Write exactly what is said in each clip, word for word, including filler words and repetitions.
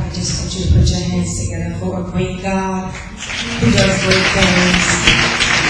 I just want you to put your hands together for a great God who does great things.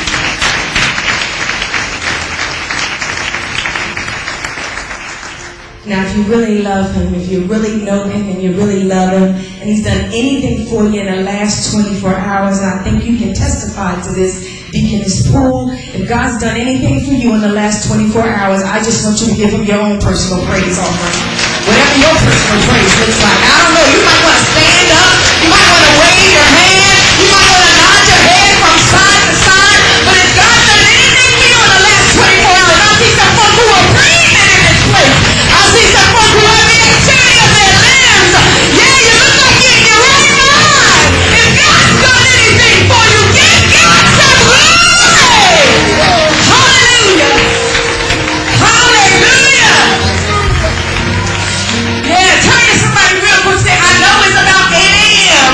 Now, if you really love him, if you really know him and you really love him, and he's done anything for you in the last twenty-four hours, and I think you can testify to this, Deaconess Poole, if God's done anything for you in the last twenty-four hours, I just want you to give him your own personal praise offering. Whatever your personal praise looks like. I don't know, you might want to stand up, you might want to wave your hand, you might want to nod your head from side to side, but if God's done anything for you in the last twenty-four hours, I see some folks who are breathing in this place. I see some folks who have the activity of their limbs. Yeah, you look like you're in your right mind. If God's done anything for you, give God some glory. Hallelujah. Hallelujah. Yeah, turn to somebody real quick and say, I know it's about eight a.m.,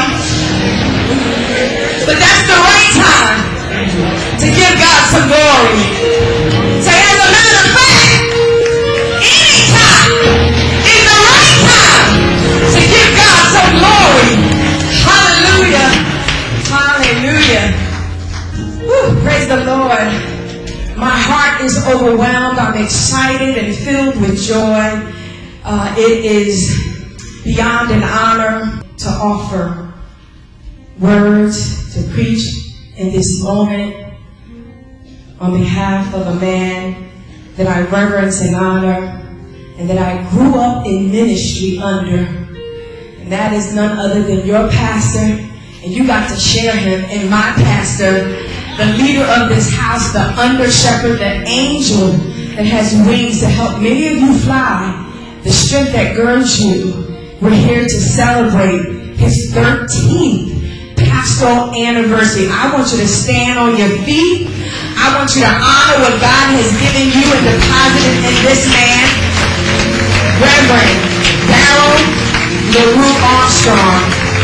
but that's the right time to give God some glory. Say, as a matter of fact, any time is the right time to give God some glory. Hallelujah. Hallelujah. Woo, praise the Lord. My heart is overwhelmed. I'm excited and filled with joy. Uh, it is beyond an honor to offer words to preach in this moment on behalf of a man that I reverence and honor and that I grew up in ministry under. And that is none other than your pastor. And you got to share him in my pastor, the leader of this house, the under shepherd, the angel that has wings to help many of you fly, the strength that girds you. We're here to celebrate his thirteenth pastoral anniversary. I want you to stand on your feet. I want you to honor what God has given you and deposited in this man, Reverend Darrell LaRue Armstrong,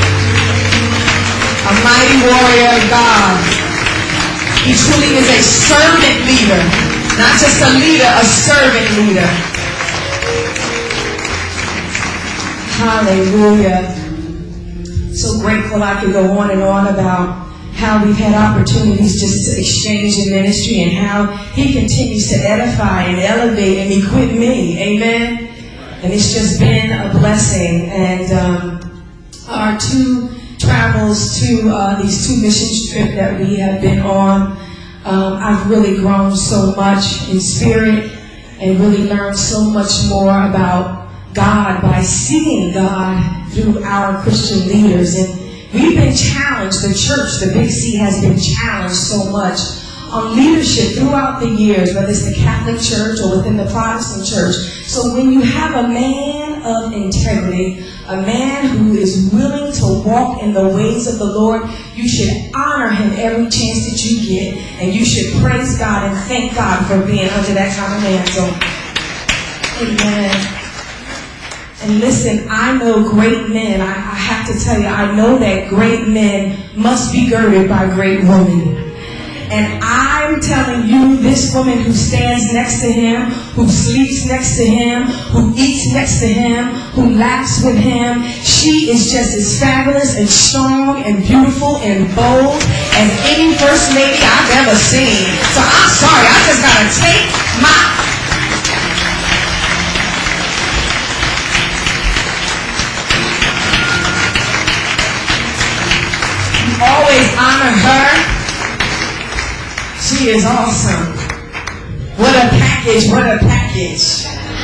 a mighty warrior of God. He truly is a servant leader, not just a leader, a servant leader. Hallelujah. So grateful I could go on and on about how we've had opportunities just to exchange in ministry and how he continues to edify and elevate and equip me. Amen. And it's just been a blessing. And um, our two travels to uh, these two mission trips that we have been on, um, I've really grown so much in spirit and really learned so much more about God by seeing God through our Christian leaders. And we've been challenged, the church, the Big C has been challenged so much on leadership throughout the years, whether it's the Catholic Church or within the Protestant Church. So when you have a man of integrity, a man who is willing to walk in the ways of the Lord, you should honor him every chance that you get, and you should praise God and thank God for being under that kind of man. So, amen. And listen, I know great men. I, I have to tell you, I know that great men must be girded by great women. And I'm telling you, this woman who stands next to him, who sleeps next to him, who eats next to him, who laughs with him, she is just as fabulous and strong and beautiful and bold as any first lady I've ever seen. So I'm sorry, I just gotta take my... Always honor her. She is awesome. What a package, what a package.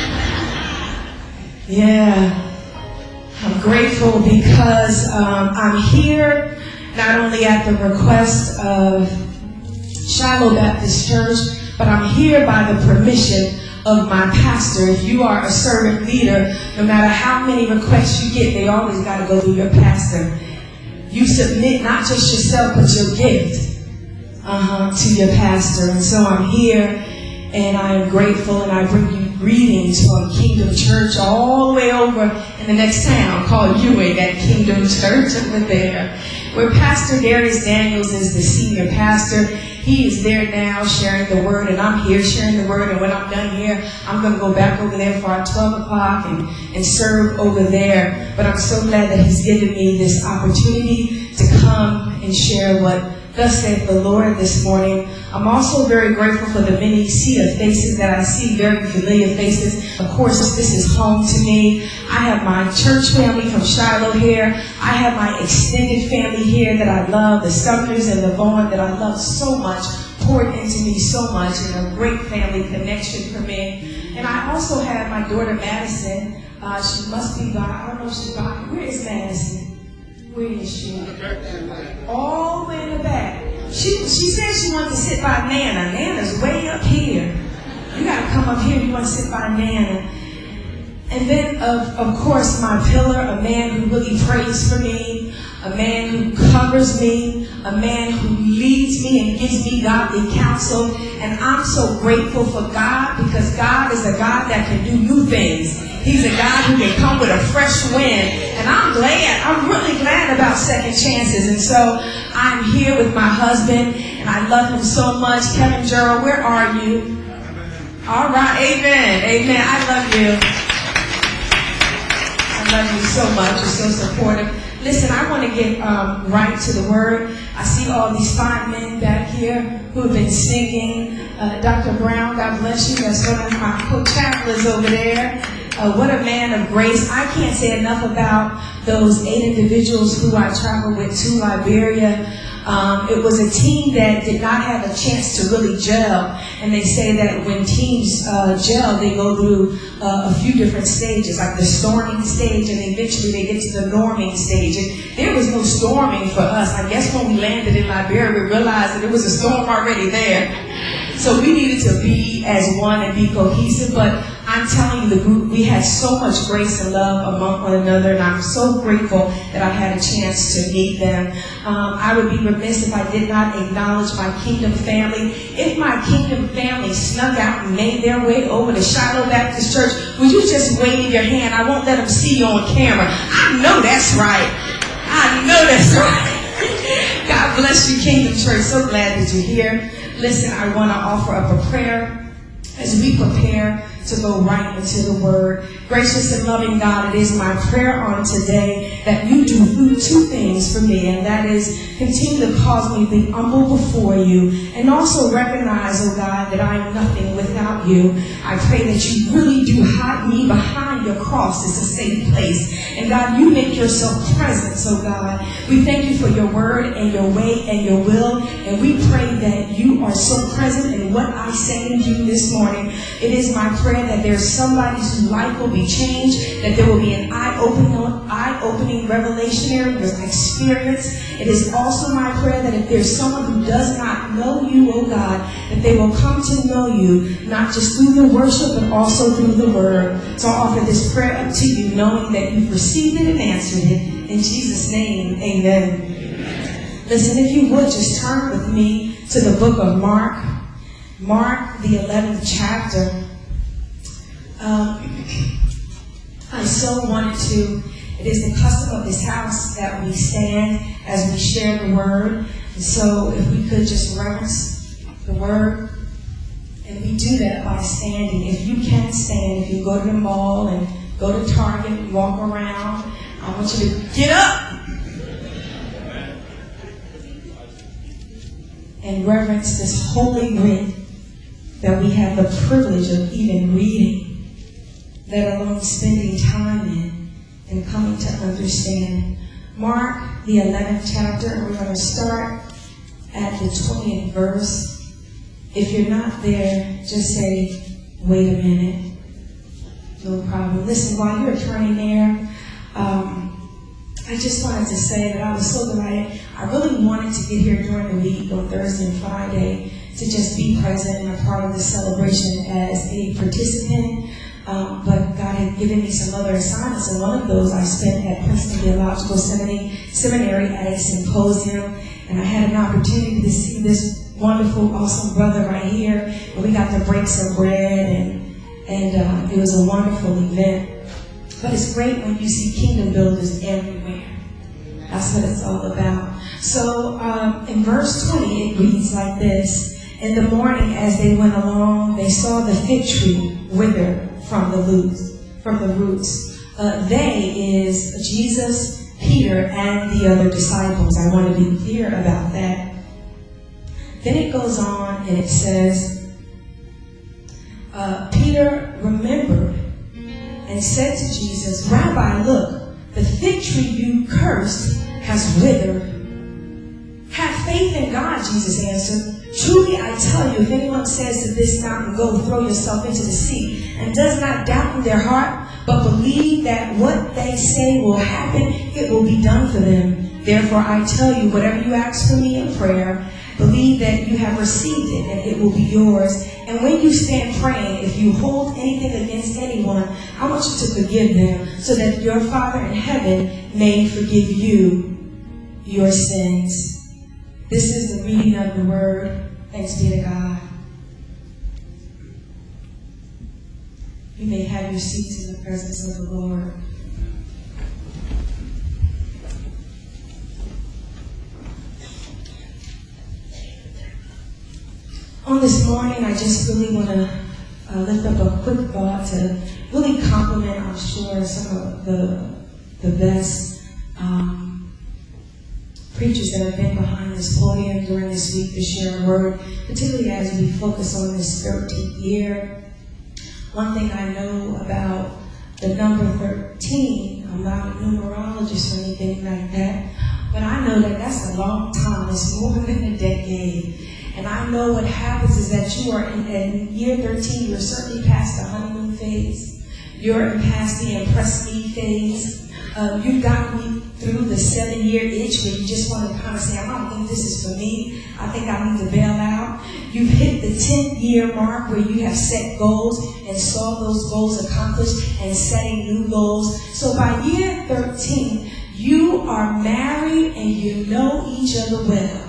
Yeah. I'm grateful because um, I'm here not only at the request of Shiloh Baptist Church, but I'm here by the permission of my pastor. If you are a servant leader, no matter how many requests you get, they always got to go through your pastor. You submit not just yourself, but your gift uh-huh, to your pastor. And so I'm here, and I am grateful, and I bring you greetings from Kingdom Church all the way over in the next town called Ewing at Kingdom Church over there, where Pastor Darius Daniels is the senior pastor. He is there now sharing the word, and I'm here sharing the word. And when I'm done here, I'm going to go back over there for our twelve o'clock and, and serve over there. But I'm so glad that he's given me this opportunity to come and share what thus saith the Lord this morning. I'm also very grateful for the many sea of faces that I see, very familiar faces. Of course, this is home to me. I have my church family from Shiloh here. I have my extended family here that I love, the Sumners and the Vaughn that I love so much, poured into me so much, and a great family connection for me. And I also have my daughter Madison. Uh, she must be by, I don't know if she's by, where is Madison? Where is she? All the way in the back. She she said she wanted to sit by Nana. Nana's way up here. You gotta come up here if you want to sit by Nana. And then, of, of course, my pillar, a man who really prays for me, a man who covers me, a man who leads me and gives me godly counsel. And I'm so grateful for God, because God is a God that can do new things. He's a God who can come with a fresh wind. And I'm glad, I'm really glad about second chances. And so I'm here with my husband, and I love him so much. Kevin Gerald, where are you? All right, amen, amen. I love you. I love you so much. You're so supportive. Listen, I want to get um, right to the word. I see all these fine men back here who have been singing. Uh, Doctor Brown, God bless you. That's one of my co-chaplains over there. Uh, what a man of grace. I can't say enough about those eight individuals who I traveled with to Liberia. Um, it was a team that did not have a chance to really gel. And they say that when teams uh, gel, they go through uh, a few different stages, like the storming stage, and eventually they get to the norming stage. And there was no storming for us. I guess when we landed in Liberia, we realized that there was a storm already there. So we needed to be as one and be cohesive. But I'm telling you, the group, we had so much grace and love among one another, and I'm so grateful that I had a chance to meet them. Um, I would be remiss if I did not acknowledge my Kingdom family. If my Kingdom family snuck out and made their way over to Shiloh Baptist Church, would you just wave your hand? I won't let them see you on camera. I know that's right. I know that's right. God bless you, Kingdom Church. So glad that you're here. Listen, I want to offer up a prayer as we prepare to go right into the word. Gracious and loving God, it is my prayer on today that you do two things for me, and that is continue to cause me to be humble before you, and also recognize, oh God, that I am nothing without you. I pray that you really do hide me behind your cross. It's a safe place. And God, you make yourself present, oh God. We thank you for your word and your way and your will, and we pray that you are so present in what I say and do this morning. It is my prayer that there's somebody whose life will be changed, that there will be an eye-opening, eye-opening revelationary experience. It is also my prayer that if there's someone who does not know you, oh God, that they will come to know you, not just through the worship, but also through the word. So I offer this prayer up to you, knowing that you've received it and answered it. In Jesus' name, amen. Amen. Listen, if you would, just turn with me to the book of Mark. Mark, the eleventh chapter. Um, I so wanted to, it is the custom of this house that we stand as we share the word. And so if we could just reverence the word, and we do that by standing. If you can stand, if you go to the mall and go to Target and walk around, I want you to get up and reverence this holy writ that we have the privilege of even reading, let alone spending time in and coming to understand. Mark, the eleventh chapter, and we're going to start at the twentieth verse. If you're not there, just say, wait a minute. No problem. Listen, while you're turning there, um, I just wanted to say that I was so delighted. I really wanted to get here during the week on Thursday and Friday to just be present and a part of the celebration as a participant. Um, but God had given me some other assignments, and one of those I spent at Princeton Theological Seminary, Seminary at a symposium, and I had an opportunity to see this wonderful, awesome brother right here, and we got to break some bread, and and uh, it was a wonderful event. But it's great when you see kingdom builders everywhere. That's what it's all about. So um, in verse twenty, it reads like this. In the morning, as they went along, they saw the fig tree wither from the roots. From the roots. Uh, they is Jesus, Peter, and the other disciples. I want to be clear about that. Then it goes on and it says, uh, Peter remembered and said to Jesus, Rabbi, look, the fig tree you cursed has withered. Have faith in God, Jesus answered. Truly I tell you, if anyone says to this mountain, go throw yourself into the sea, and does not doubt in their heart, but believe that what they say will happen, it will be done for them. Therefore I tell you, whatever you ask for me in prayer, believe that you have received it, and it will be yours. And when you stand praying, if you hold anything against anyone, I want you to forgive them, so that your Father in heaven may forgive you your sins. This is the reading of the word. Thanks be to God. You may have your seats in the presence of the Lord. On this morning, I just really want to uh, lift up a quick thought to really compliment, I'm sure, some of the, the best um, preachers that have been behind this podium during this week to share a word, particularly as we focus on this thirteenth year. One thing I know about the number thirteen, I'm not a numerologist or anything like that, but I know that that's a long time. It's more than a decade. And I know what happens is that you are in, in year thirteen, you're certainly past the honeymoon phase. You're past the impress me phase. Uh, you've gotten me through the seven-year itch where you just want to kind of say, I don't think this is for me. I think I need to bail out. You've hit the tenth-year mark where you have set goals and saw those goals accomplished and setting new goals. So by year thirteen, you are married and you know each other well.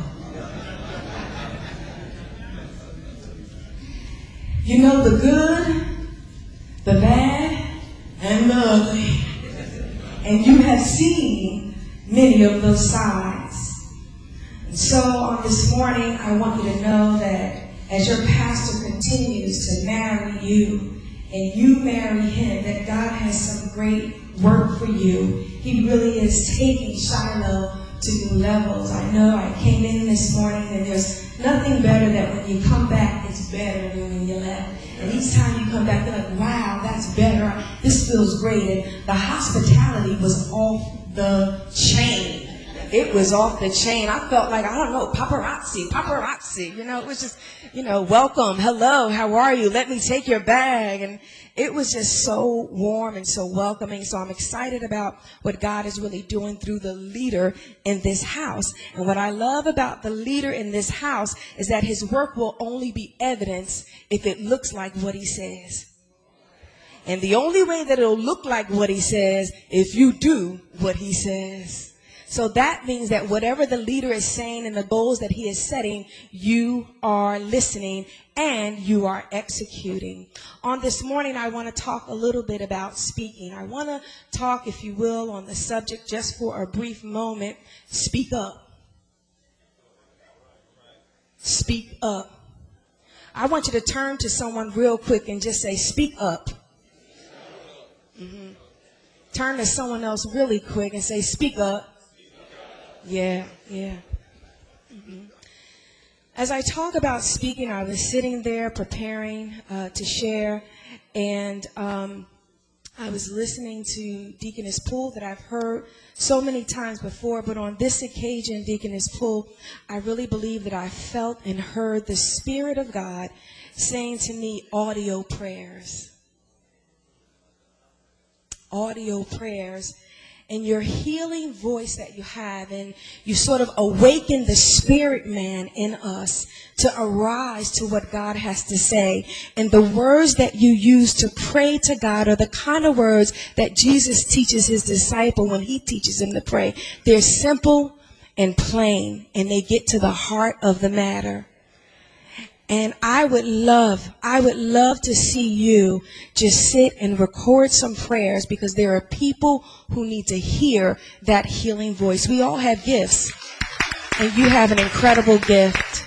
You know the good, the bad, and the ugly. And you have seen many of those sides. And so on this morning, I want you to know that as your pastor continues to marry you and you marry him, that God has some great work for you. He really is taking Shiloh to new levels. I know I came in this morning and there's nothing better that when you come back, it's better than when you left. And each time you come back, you're like, wow, that's better. This feels great. And the hospitality was off the chain. It was off the chain. I felt like, I don't know, paparazzi, paparazzi. You know, it was just, you know, welcome, hello, how are you? Let me take your bag. And it was just so warm and so welcoming. So I'm excited about what God is really doing through the leader in this house. And what I love about the leader in this house is that his work will only be evidence if it looks like what he says. And the only way that it'll look like what he says, if you do what he says. So that means that whatever the leader is saying and the goals that he is setting, you are listening and you are executing. On this morning, I want to talk a little bit about speaking. I want to talk, if you will, on the subject just for a brief moment. Speak up. Speak up. I want you to turn to someone real quick and just say, speak up. Mm-hmm. Turn to someone else really quick and say, speak up. Yeah, yeah. Mm-hmm. As I talk about speaking, I was sitting there preparing uh, to share, and um, I was listening to Deaconess Poole that I've heard so many times before, but on this occasion, Deaconess Poole, I really believe that I felt and heard the Spirit of God saying to me, audio prayers. Audio prayers. And your healing voice that you have, and you sort of awaken the spirit man in us to arise to what God has to say. And the words that you use to pray to God are the kind of words that Jesus teaches his disciple when he teaches him to pray. They're simple and plain, and they get to the heart of the matter. And I would love, I would love to see you just sit and record some prayers, because there are people who need to hear that healing voice. We all have gifts. And you have an incredible gift.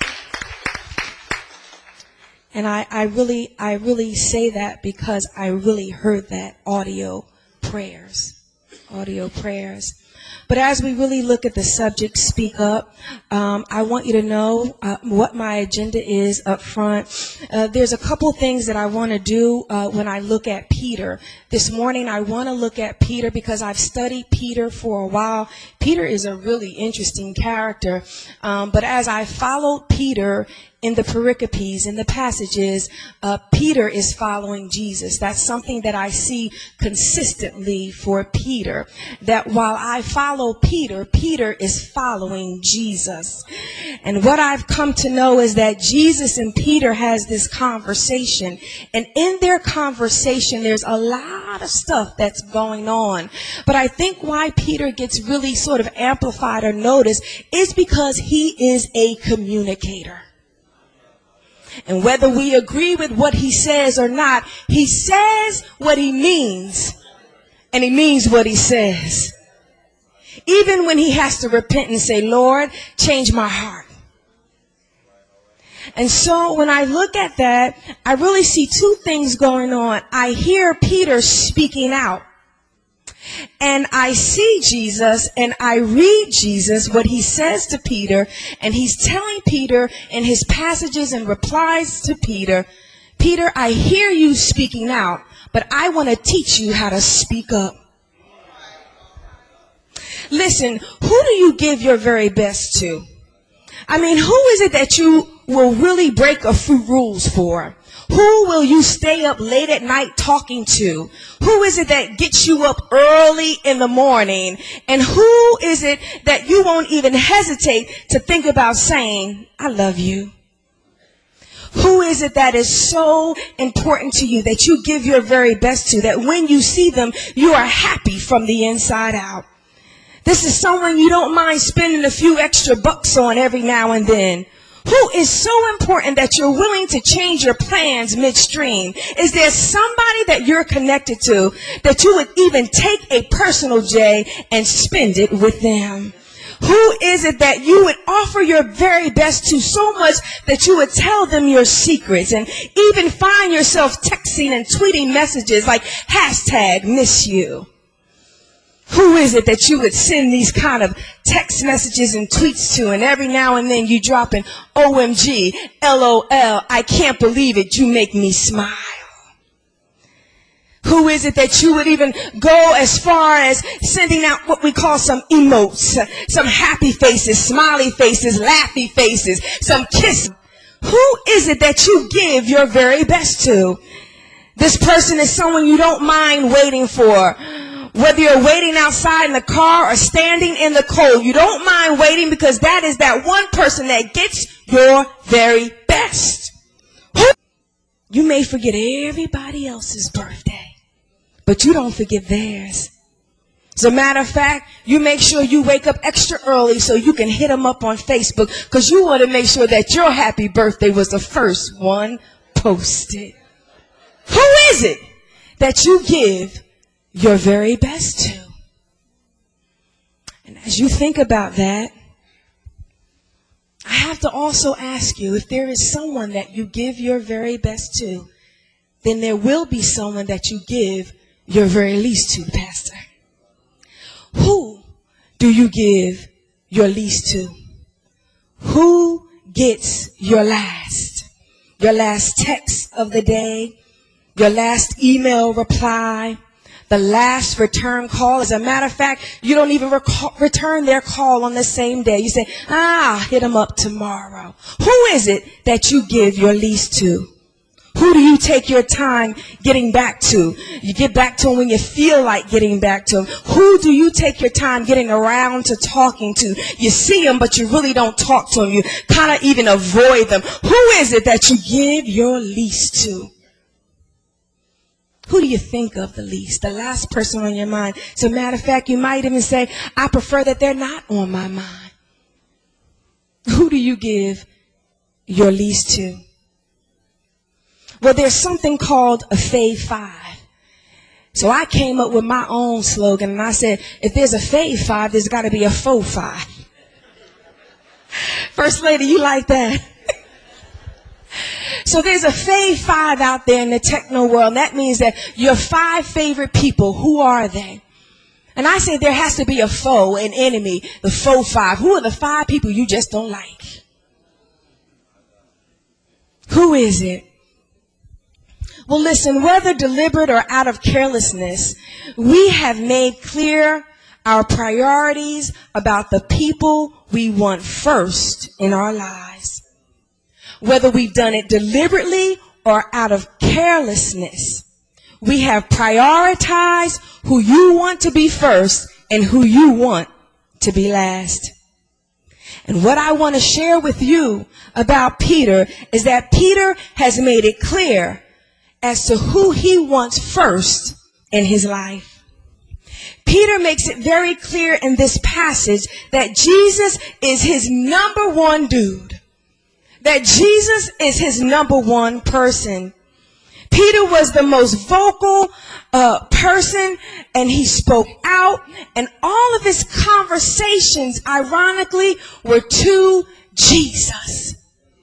And I, I really, I really say that because I really heard that audio prayers, audio prayers. But as we really look at the subject, Speak Up, um, I want you to know uh, what my agenda is up front. Uh, there's a couple things that I want to do uh, when I look at Peter. This morning I want to look at Peter because I've studied Peter for a while. Peter is a really interesting character. Um, but as I followed Peter in the pericopes, in the passages, uh, Peter is following Jesus. That's something that I see consistently for Peter. That while I follow Peter, Peter is following Jesus. And what I've come to know is that Jesus and Peter has this conversation. And in their conversation, there's a lot of stuff that's going on. But I think why Peter gets really sort of amplified or noticed is because he is a communicator. And whether we agree with what he says or not, he says what he means, and he means what he says. Even when he has to repent and say, Lord, change my heart. And so when I look at that, I really see two things going on. I hear Peter speaking out. And I see Jesus and I read Jesus, what he says to Peter, and he's telling Peter in his passages and replies to Peter, Peter, I hear you speaking out, but I want to teach you how to speak up. Listen, who do you give your very best to? I mean, who is it that you will really break a few rules for? Who will you stay up late at night talking to? Who is it that gets you up early in the morning? And who is it that you won't even hesitate to think about saying, I love you? Who is it that is so important to you that you give your very best to, that when you see them, you are happy from the inside out? This is someone you don't mind spending a few extra bucks on every now and then. Who is so important that you're willing to change your plans midstream? Is there somebody that you're connected to that you would even take a personal J and spend it with them? Who is it that you would offer your very best to so much that you would tell them your secrets and even find yourself texting and tweeting messages like hashtag miss you? Who is it that you would send these kind of text messages and tweets to, and every now and then you drop an O M G, L O L, I can't believe it, you make me smile? Who is it that you would even go as far as sending out what we call some emotes, some happy faces, smiley faces, laughy faces, some kiss? Who is it that you give your very best to? This person is someone you don't mind waiting for. Whether you're waiting outside in the car or standing in the cold, you don't mind waiting because that is that one person that gets your very best. You may forget everybody else's birthday, but you don't forget theirs. As a matter of fact, you make sure you wake up extra early so you can hit them up on Facebook because you want to make sure that your happy birthday was the first one posted. Who is it that you give your very best to? And as you think about that, I have to also ask you, if there is someone that you give your very best to, then there will be someone that you give your very least to, Pastor. Who do you give your least to? Who gets your last? Your last text of the day, your last email reply, the last return call. As a matter of fact, you don't even recall, return their call on the same day. You say, ah, I'll hit them up tomorrow. Who is it that you give your least to? Who do you take your time getting back to? You get back to them when you feel like getting back to them. Who do you take your time getting around to talking to? You see them, but you really don't talk to them. You kind of even avoid them. Who is it that you give your least to? Who do you think of the least? The last person on your mind. As a matter of fact, you might even say, I prefer that they're not on my mind. Who do you give your least to? Well, there's something called a fave five. So I came up with my own slogan, and I said, if there's a fave five, there's got to be a faux five. First Lady, you like that? So there's a fave five out there in the techno world. That means that your five favorite people, who are they? And I say there has to be a foe, an enemy, the foe five. Who are the five people you just don't like? Who is it? Well, listen, whether deliberate or out of carelessness, we have made clear our priorities about the people we want first in our lives. Whether we've done it deliberately or out of carelessness, we have prioritized who you want to be first and who you want to be last. And what I want to share with you about Peter is that Peter has made it clear as to who he wants first in his life. Peter makes it very clear in this passage that Jesus is his number one dude. That Jesus is his number one person. Peter was the most vocal uh, person, and he spoke out, and all of his conversations, ironically, were to Jesus.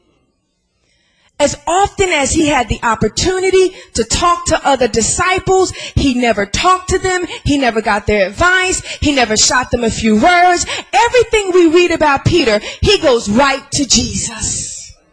As often as he had the opportunity to talk to other disciples, he never talked to them. He never got their advice. He never shot them a few words. Everything we read about Peter, he goes right to Jesus.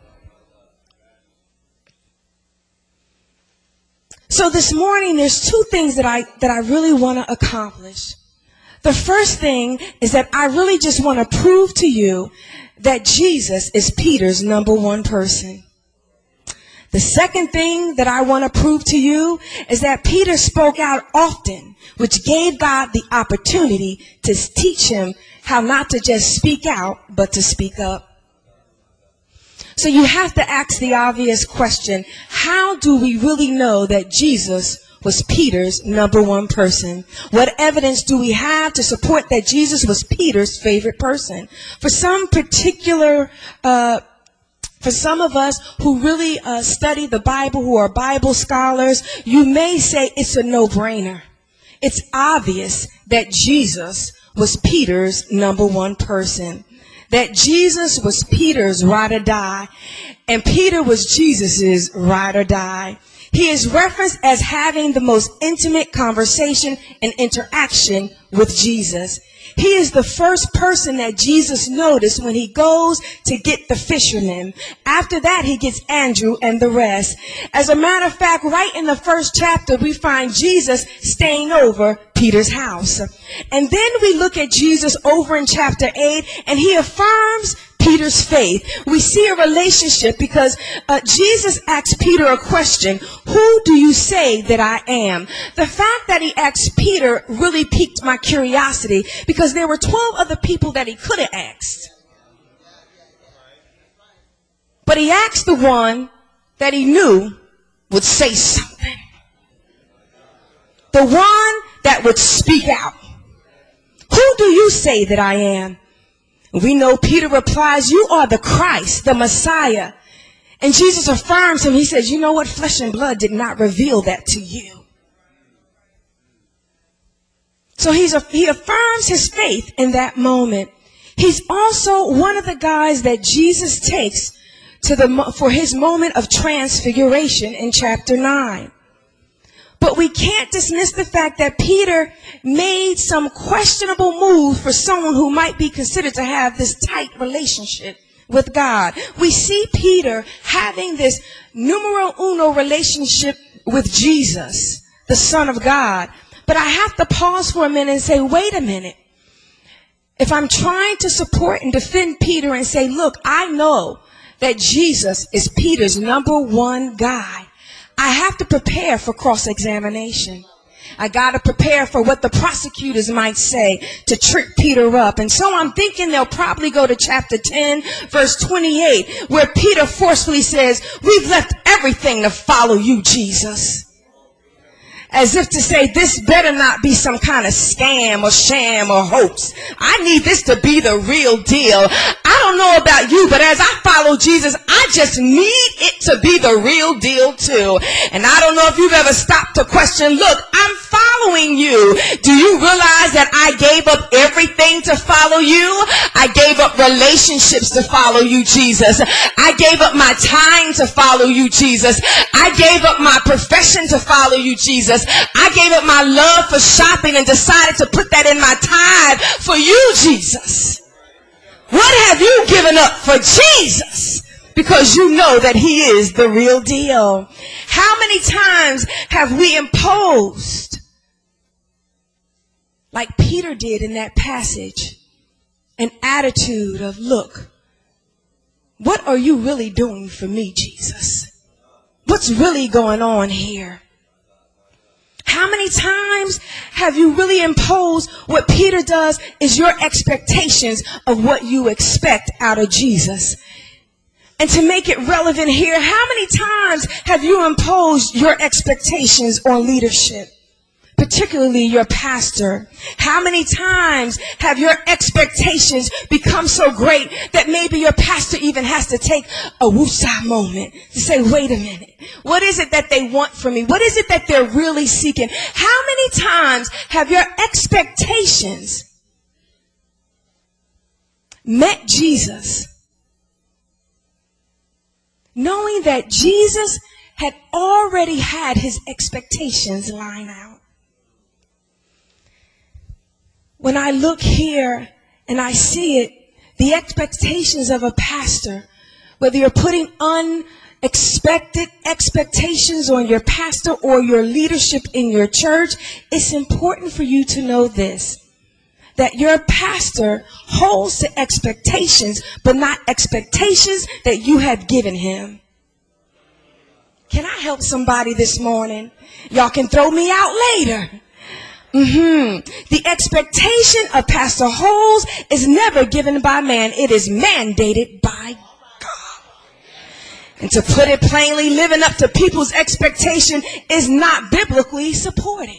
So this morning, there's two things that I, that I really want to accomplish. The first thing is that I really just want to prove to you that Jesus is Peter's number one person. The second thing that I want to prove to you is that Peter spoke out often, which gave God the opportunity to teach him how not to just speak out, but to speak up. So you have to ask the obvious question, how do we really know that Jesus was Peter's number one person? What evidence do we have to support that Jesus was Peter's favorite person? For some particular, uh, for some of us who really uh, study the Bible, who are Bible scholars, you may say it's a no-brainer. It's obvious that Jesus was Peter's number one person. That Jesus was Peter's ride or die, and Peter was Jesus's ride or die. He is referenced as having the most intimate conversation and interaction with Jesus. He is the first person that Jesus noticed when he goes to get the fishermen. After that, he gets Andrew and the rest. As a matter of fact, right in the first chapter, we find Jesus staying over Peter's house. And then we look at Jesus over in chapter eight, and he affirms Peter's faith. We see a relationship because uh, Jesus asked Peter a question, who do you say that I am? The fact that he asked Peter really piqued my curiosity because there were twelve other people that he could have asked. But he asked the one that he knew would say something. The one that would speak out. Who do you say that I am? We know Peter replies, you are the Christ, the Messiah. And Jesus affirms him. He says, you know what? Flesh and blood did not reveal that to you. So he's a, he affirms his faith in that moment. He's also one of the guys that Jesus takes to the, for his moment of transfiguration in chapter nine. But we can't dismiss the fact that Peter made some questionable move for someone who might be considered to have this tight relationship with God. We see Peter having this numero uno relationship with Jesus, the Son of God. But I have to pause for a minute and say, wait a minute. If I'm trying to support and defend Peter and say, look, I know that Jesus is Peter's number one guy, I have to prepare for cross-examination. I got to prepare for what the prosecutors might say to trip Peter up. And so I'm thinking they'll probably go to chapter ten, verse twenty-eight, where Peter forcefully says, we've left everything to follow you, Jesus. As if to say, this better not be some kind of scam or sham or hoax. I need this to be the real deal. I don't know about you, but as I follow Jesus, I just need it to be the real deal too. And I don't know if you've ever stopped to question, look, I'm following you. Do you realize that I gave up everything to follow you? I gave up relationships to follow you, Jesus. I gave up my time to follow you, Jesus. I gave up my profession to follow you, Jesus. I gave up my love for shopping and decided to put that in my tithe for you, Jesus. What have you given up for Jesus? Because you know that he is the real deal. How many times have we imposed, like Peter did in that passage, an attitude of, look, what are you really doing for me, Jesus? What's really going on here? How many times have you really imposed what Peter does is your expectations of what you expect out of Jesus? And to make it relevant here, how many times have you imposed your expectations on leadership, particularly your pastor? How many times have your expectations become so great that maybe your pastor even has to take a woosah moment to say, wait a minute, what is it that they want from me? What is it that they're really seeking? How many times have your expectations met Jesus, knowing that Jesus had already had his expectations lined out? When I look here and I see it, the expectations of a pastor, whether you're putting unexpected expectations on your pastor or your leadership in your church, it's important for you to know this, that your pastor holds to expectations, but not expectations that you have given him. Can I help somebody this morning? Y'all can throw me out later. Mm-hmm. The expectation of Pastor Holmes is never given by man. It is mandated by God. And to put it plainly, living up to people's expectation is not biblically supported.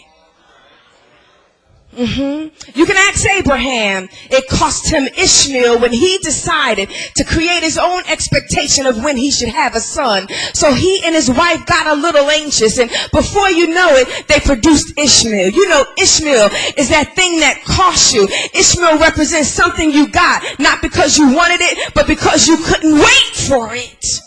Mm-hmm. You can ask Abraham. It cost him Ishmael when he decided to create his own expectation of when he should have a son. So he and his wife got a little anxious, and before you know it, they produced Ishmael. You know, Ishmael is that thing that cost you. Ishmael represents something you got, not because you wanted it, but because you couldn't wait for it.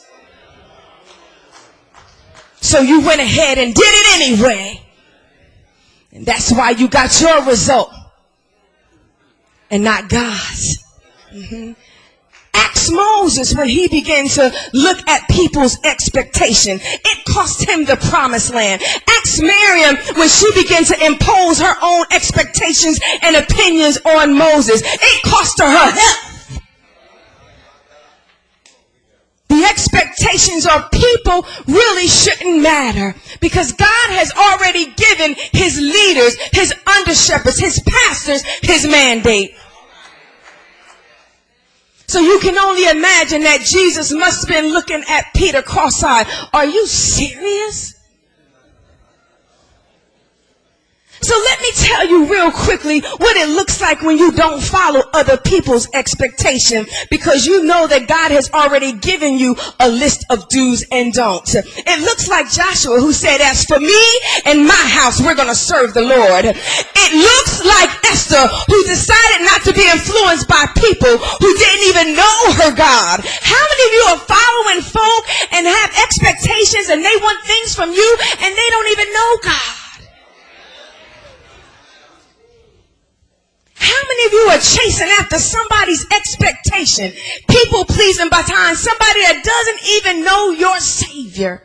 So you went ahead and did it anyway. And that's why you got your result and not God's. Mm-hmm. Ask Moses when he began to look at people's expectation. It cost him the promised land. Ask Miriam when she began to impose her own expectations and opinions on Moses. It cost her her health. The expectations of people really shouldn't matter, because God has already given his leaders, his under-shepherds, his pastors, his mandate. So you can only imagine that Jesus must have been looking at Peter cross-eyed. Are you serious? So let me tell you real quickly what it looks like when you don't follow other people's expectation, because you know that God has already given you a list of do's and don'ts. It looks like Joshua, who said, as for me and my house, we're going to serve the Lord. It looks like Esther, who decided not to be influenced by people who didn't even know her God. How many of you are following folk and have expectations and they want things from you and they don't even know God? How many of you are chasing after somebody's expectation, people pleasing behind somebody that doesn't even know your Savior?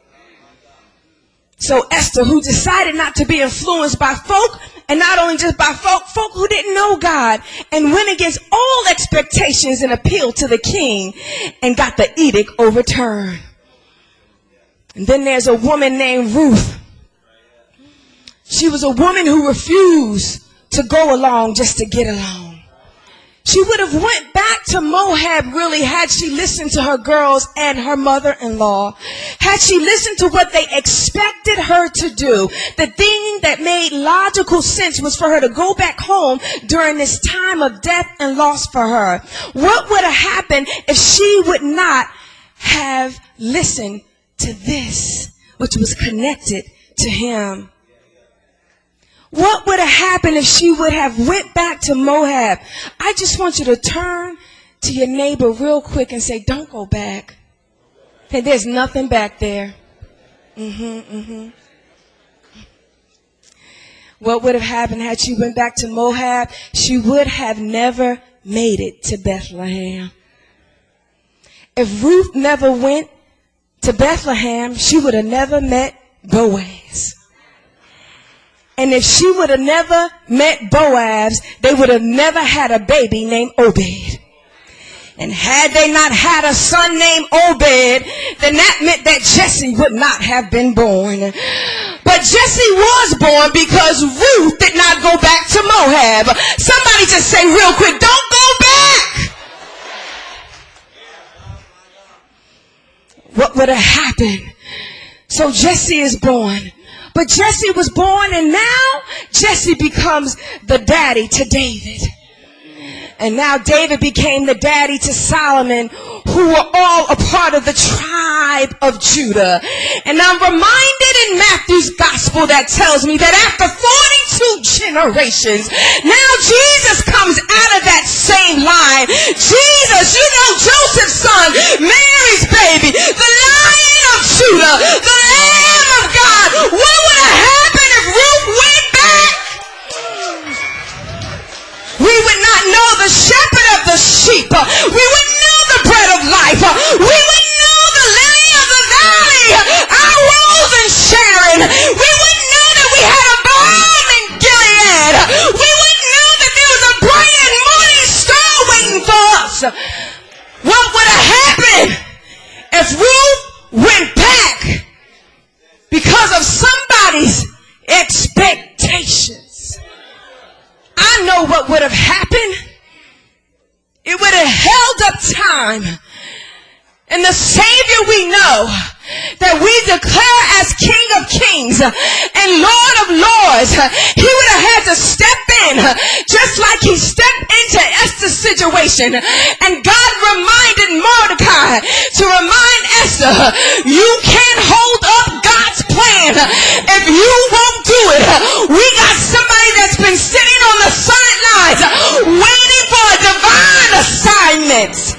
So Esther, who decided not to be influenced by folk, and not only just by folk, folk who didn't know God, and went against all expectations and appealed to the king and got the edict overturned. And then there's a woman named Ruth. She was a woman who refused to go along just to get along. She would have went back to Moab really had she listened to her girls and her mother-in-law. Had she listened to what they expected her to do. The thing that made logical sense was for her to go back home during this time of death and loss for her. What would have happened if she would not have listened to this, which was connected to him? What would have happened if she would have went back to Moab? I just want you to turn to your neighbor real quick and say, don't go back. And there's nothing back there. Mm-hmm, mm-hmm. What would have happened had she went back to Moab? She would have never made it to Bethlehem. If Ruth never went to Bethlehem, she would have never met Boaz. And if she would have never met Boaz, they would have never had a baby named Obed. And had they not had a son named Obed, then that meant that Jesse would not have been born. But Jesse was born because Ruth did not go back to Moab. Somebody just say real quick, don't go back. What would have happened? So Jesse is born. But Jesse was born, and now Jesse becomes the daddy to David. And now David became the daddy to Solomon, who were all a part of the tribe of Judah. And I'm reminded in Matthew's gospel that tells me that after forty-two generations, now Jesus comes out of that same line. Jesus, you know, Joseph's son, Mary's baby, the Lion of Judah, the Lamb of God. What would have happened if Ruth went back? We would not know the shepherd of the sheep. We would know the bread of life. We would know the lily of the valley, our rose in Sharon. We would know that we had a balm in Gilead. We would know that there was a bright and morning star waiting for us. What would have happened if Ruth went back because of somebody's expectations? I know what would have happened. It would have held up time. And the Savior we know that we declare as King of Kings and Lord of Lords, he would have had to step in just like he stepped into Esther's situation. And God reminded Mordecai to remind Esther, you can't hold up God's plan if you won't do it. We got somebody that's been sitting on the sidelines waiting for a divine assignment.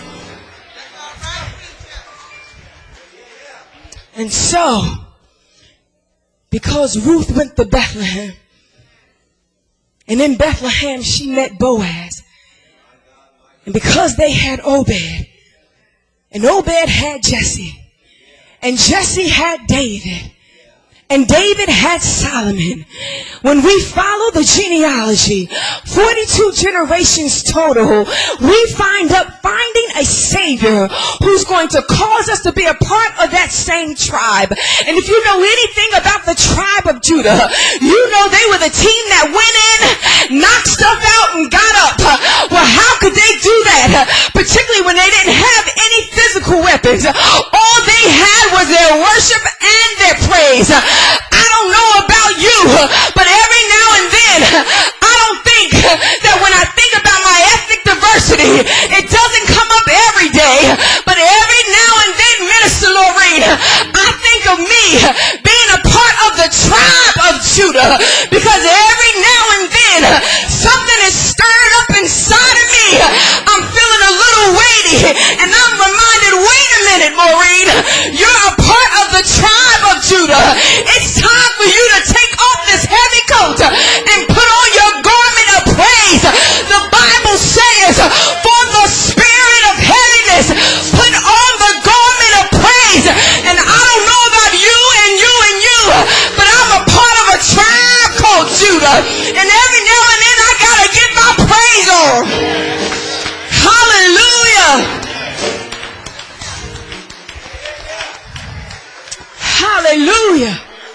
And so, because Ruth went to Bethlehem, and in Bethlehem she met Boaz, and because they had Obed, and Obed had Jesse, and Jesse had David, and David had Solomon. When we follow the genealogy, forty-two generations total, we find up finding a Savior who's going to cause us to be a part of that same tribe. And if you know anything about the tribe of Judah, you know they were the team that went in, knocked stuff out, and got up. Well, how could they do that? Particularly when they didn't have any physical weapons. All they had was their worship and their praise. I don't know about you, but every now and then, I don't think that when I think about my ethnic diversity, it doesn't come up every day, but every now and then, Minister Lorraine, I think of me being a part of the tribe of Judah, because every now and then, something is stirred up inside of me. I'm feeling a little weighty, and I'm reminded, wait a minute, Maureen, you're a part of the tribe of Judah. It's time for you to take off this heavy coat and put on your garment of praise. The Bible says, for the spirit of heaviness, put on the garment of praise. And I don't know about you and you and you, but I'm a part of a tribe called Judah. And every now and then I gotta get my praise on. Hallelujah. Hallelujah.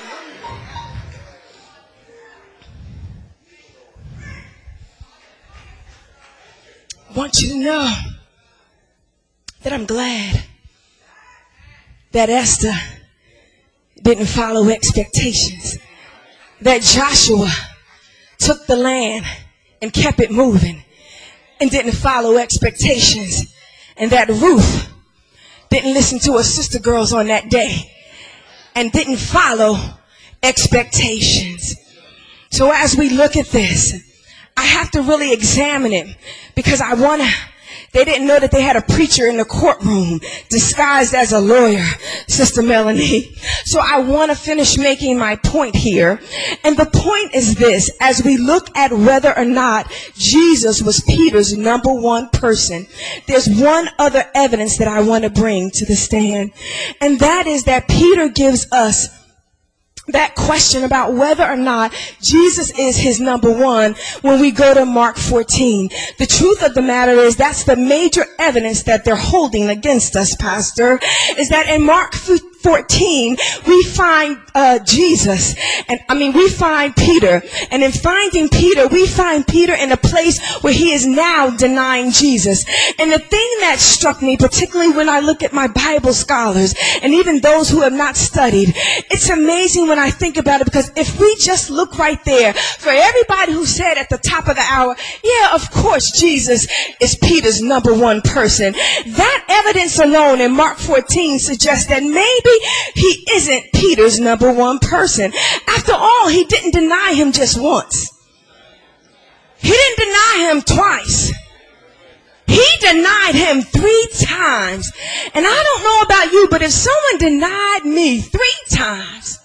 I want you to know that I'm glad that Esther didn't follow expectations, that Joshua took the land and kept it moving and didn't follow expectations, and that Ruth didn't listen to her sister girls on that day and didn't follow expectations. So as we look at this, I have to really examine it because I want to, they didn't know that they had a preacher in the courtroom disguised as a lawyer, Sister Melanie. So I want to finish making my point here. And the point is this: as we look at whether or not Jesus was Peter's number one person, there's one other evidence that I want to bring to the stand. And that is that Peter gives us that question about whether or not Jesus is his number one when we go to Mark fourteen. The truth of the matter is that's the major evidence that they're holding against us, Pastor, is that in Mark fourteen, we find uh, Jesus, and I mean, we find Peter, and in finding Peter, we find Peter in a place where he is now denying Jesus. And the thing that struck me, particularly when I look at my Bible scholars, and even those who have not studied, it's amazing when I think about it, because if we just look right there, for everybody who said at the top of the hour, yeah, of course, Jesus is Peter's number one person, that evidence alone in Mark fourteen suggests that maybe he isn't Peter's number one person. After all, he didn't deny him just once. He didn't deny him twice. He denied him three times. And I don't know about you, but if someone denied me three times,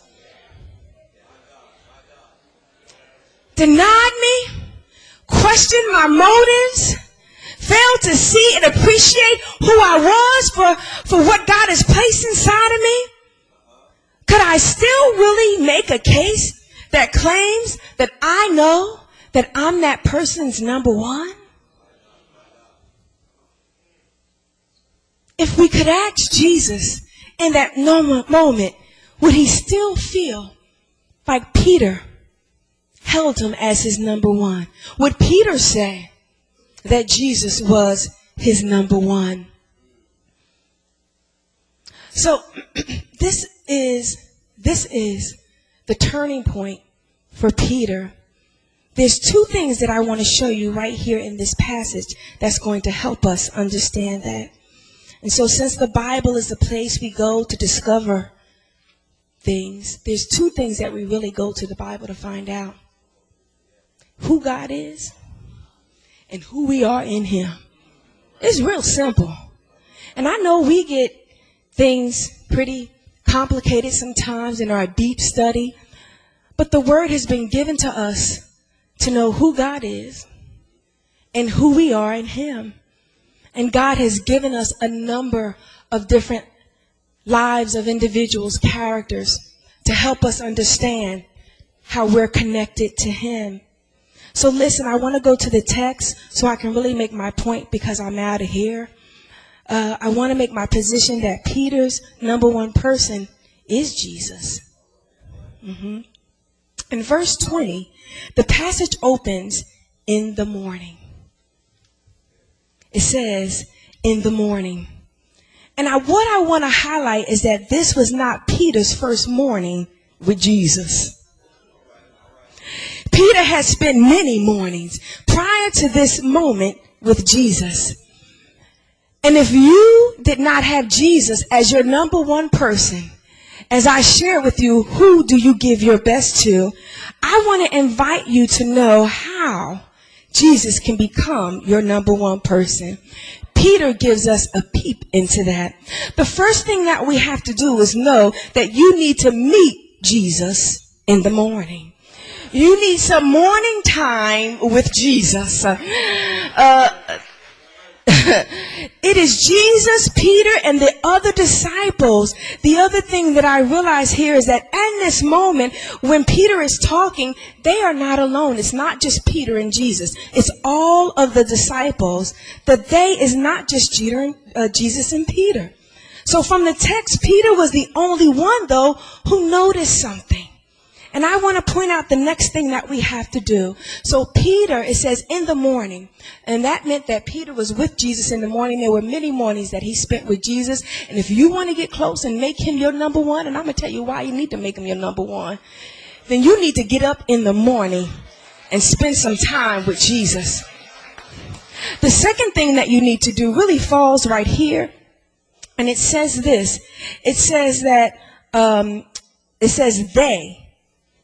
denied me, questioned my motives, failed to see and appreciate who I was for, for what God has placed inside of me, could I still really make a case that claims that I know that I'm that person's number one? If we could ask Jesus in that moment, would he still feel like Peter held him as his number one? Would Peter say that Jesus was his number one? So this is this is the turning point for Peter. There's two things that I want to show you right here in this passage that's going to help us understand that. And so since the Bible is the place we go to discover things, there's two things that we really go to the Bible to find out: who God is and who we are in him. It's real simple. And I know we get things pretty complicated sometimes in our deep study, but the word has been given to us to know who God is and who we are in him. And God has given us a number of different lives of individuals, characters, to help us understand how we're connected to him. So listen, I want to go to the text so I can really make my point, because I'm out of here. Uh, I want to make my position that Peter's number one person is Jesus. Mm-hmm. In verse twenty, the passage opens in the morning. It says, in the morning. And I, what I want to highlight is that this was not Peter's first morning with Jesus. Peter had spent many mornings prior to this moment with Jesus. And if you did not have Jesus as your number one person, as I share with you, who do you give your best to? I want to invite you to know how Jesus can become your number one person. Peter gives us a peep into that. The first thing that we have to do is know that you need to meet Jesus in the morning. You need some morning time with Jesus. Uh, it is Jesus, Peter, and the other disciples. The other thing that I realize here is that in this moment, when Peter is talking, they are not alone. It's not just Peter and Jesus. It's all of the disciples. The they is not just Peter and, uh, Jesus and Peter. So from the text, Peter was the only one, though, who noticed something. And I want to point out the next thing that we have to do. So Peter, it says in the morning, and that meant that Peter was with Jesus in the morning. There were many mornings that he spent with Jesus. And if you want to get close and make him your number one, and I'm going to tell you why you need to make him your number one, then you need to get up in the morning and spend some time with Jesus. The second thing that you need to do really falls right here. And it says this. It says that, um, it says they.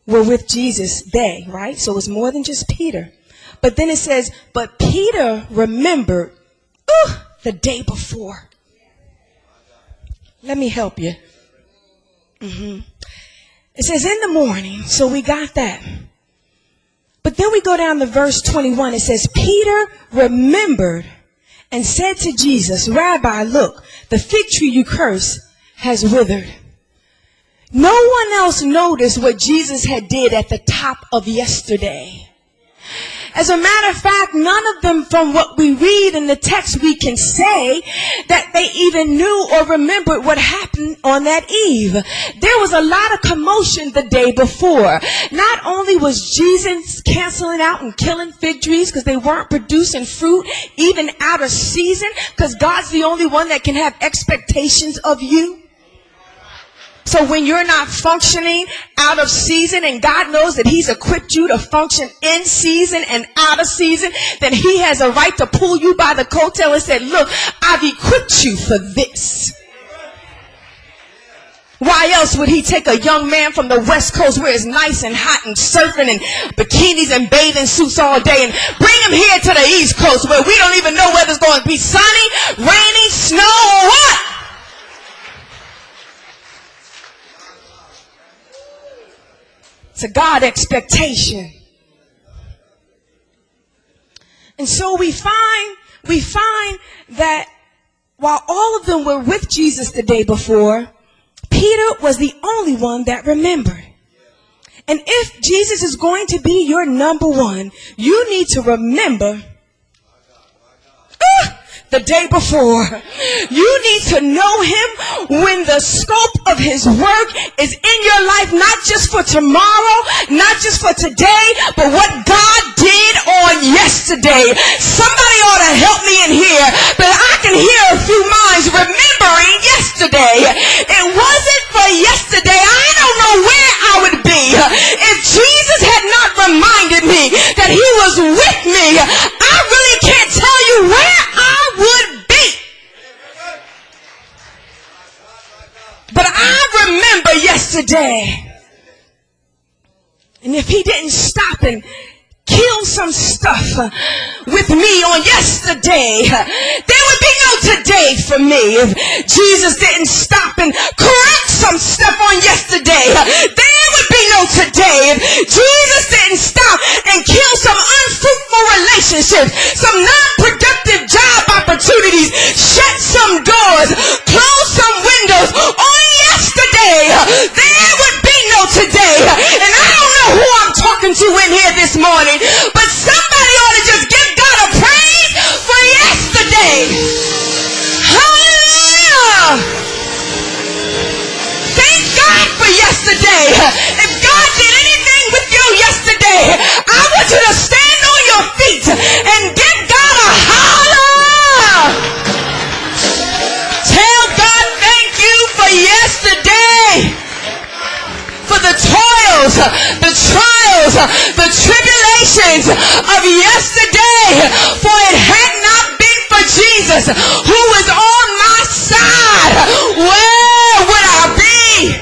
were with Jesus. They, right? So it was more than just Peter. But then it says, but Peter remembered ooh, the day before. Let me help you. Mm-hmm. It says in the morning, so we got that. But then we go down to verse twenty-one. It says, Peter remembered and said to Jesus, Rabbi, look, the fig tree you cursed has withered. No one else noticed what Jesus had did at the top of yesterday. As a matter of fact, none of them from what we read in the text we can say that they even knew or remembered what happened on that eve. There was a lot of commotion the day before. Not only was Jesus canceling out and killing fig trees because they weren't producing fruit even out of season, because God's the only one that can have expectations of you. So when you're not functioning out of season and God knows that he's equipped you to function in season and out of season, then he has a right to pull you by the coattail and say, look, I've equipped you for this. Why else would he take a young man from the West Coast where it's nice and hot and surfing and bikinis and bathing suits all day and bring him here to the East Coast where we don't even know whether it's going to be sunny, rainy, snow, or what? It's a God expectation. And so we find, we find that while all of them were with Jesus the day before, Peter was the only one that remembered. And if Jesus is going to be your number one, you need to remember uh, the day before. You need to know him when the scope of his work is in your life, not just for tomorrow, not just for today, but what God did on yesterday. Somebody ought to help me in here, but I can hear a few minds remembering yesterday. It wasn't for yesterday. I don't know where I would be if Jesus had not reminded me that he was with me. I really can't tell you where I would be. But I remember yesterday. And if he didn't stop and kill some stuff with me on yesterday, there would be no today for me. If Jesus didn't stop and correct some stuff on yesterday, there would be no today. If Jesus didn't stop and kill some unfruitful relationships, some non-productive job opportunities, shut some doors, close some windows on yesterday, there would be no today. And I don't know who I'm talking to in here this morning, but somebody ought to just give God a praise for yesterday. Hallelujah. Thank God for yesterday. If God did anything with you yesterday, I want you to stand on your feet and give God a holler. Tell God thank you for yesterday. For the toils, the trials, the tribulations of yesterday. For it had not been for Jesus who was on my side, where would I be?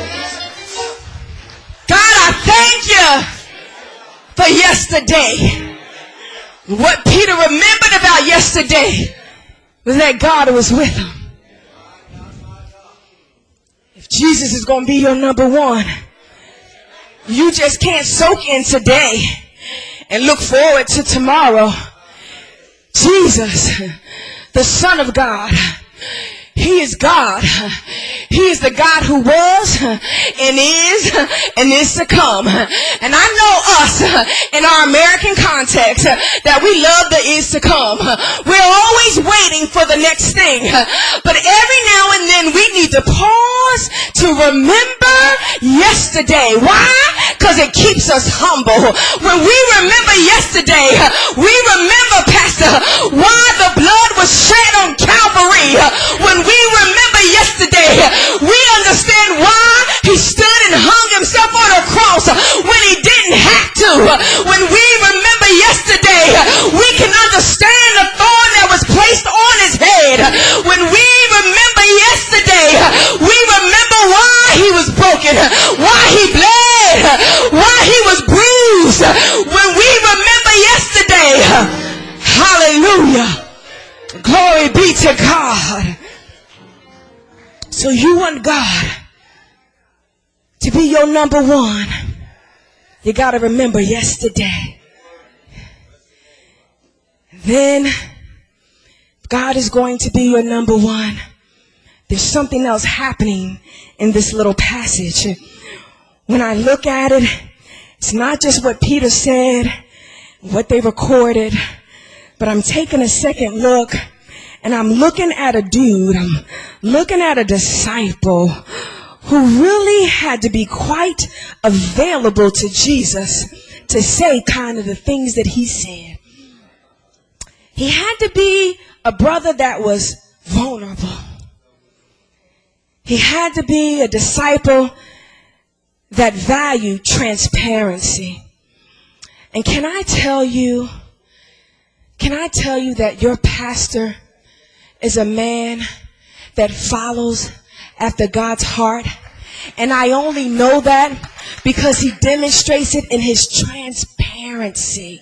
God, I thank you for yesterday. What Peter remembered about yesterday was that God was with him. If Jesus is going to be your number one, you just can't soak in today and look forward to tomorrow. Jesus, the Son of God, he is God. He is the God who was and is and is to come. And I know us in our American context that we love the is to come. We're always waiting for the next thing. But every now and then we need to pause to remember yesterday. Why? Because it keeps us humble. When we remember yesterday, we remember, Pastor, why the blood was shed on Calvary. When we remember yesterday, we understand why he stood and hung himself on a cross when he didn't have to. When we remember yesterday, we can understand the thorn that was placed on his head. When we remember yesterday, we remember why he was broken, why he bled, why God to be your number one, you got to remember yesterday. Then God is going to be your number one. There's something else happening in this little passage. When I look at it, it's not just what Peter said, what they recorded, but I'm taking a second look and I'm looking at a dude, I'm looking at a disciple who really had to be quite available to Jesus to say kind of the things that he said. He had to be a brother that was vulnerable. He had to be a disciple that valued transparency. And can I tell you, can I tell you that your pastor is a man that follows after God's heart? And I only know that because he demonstrates it in his transparency.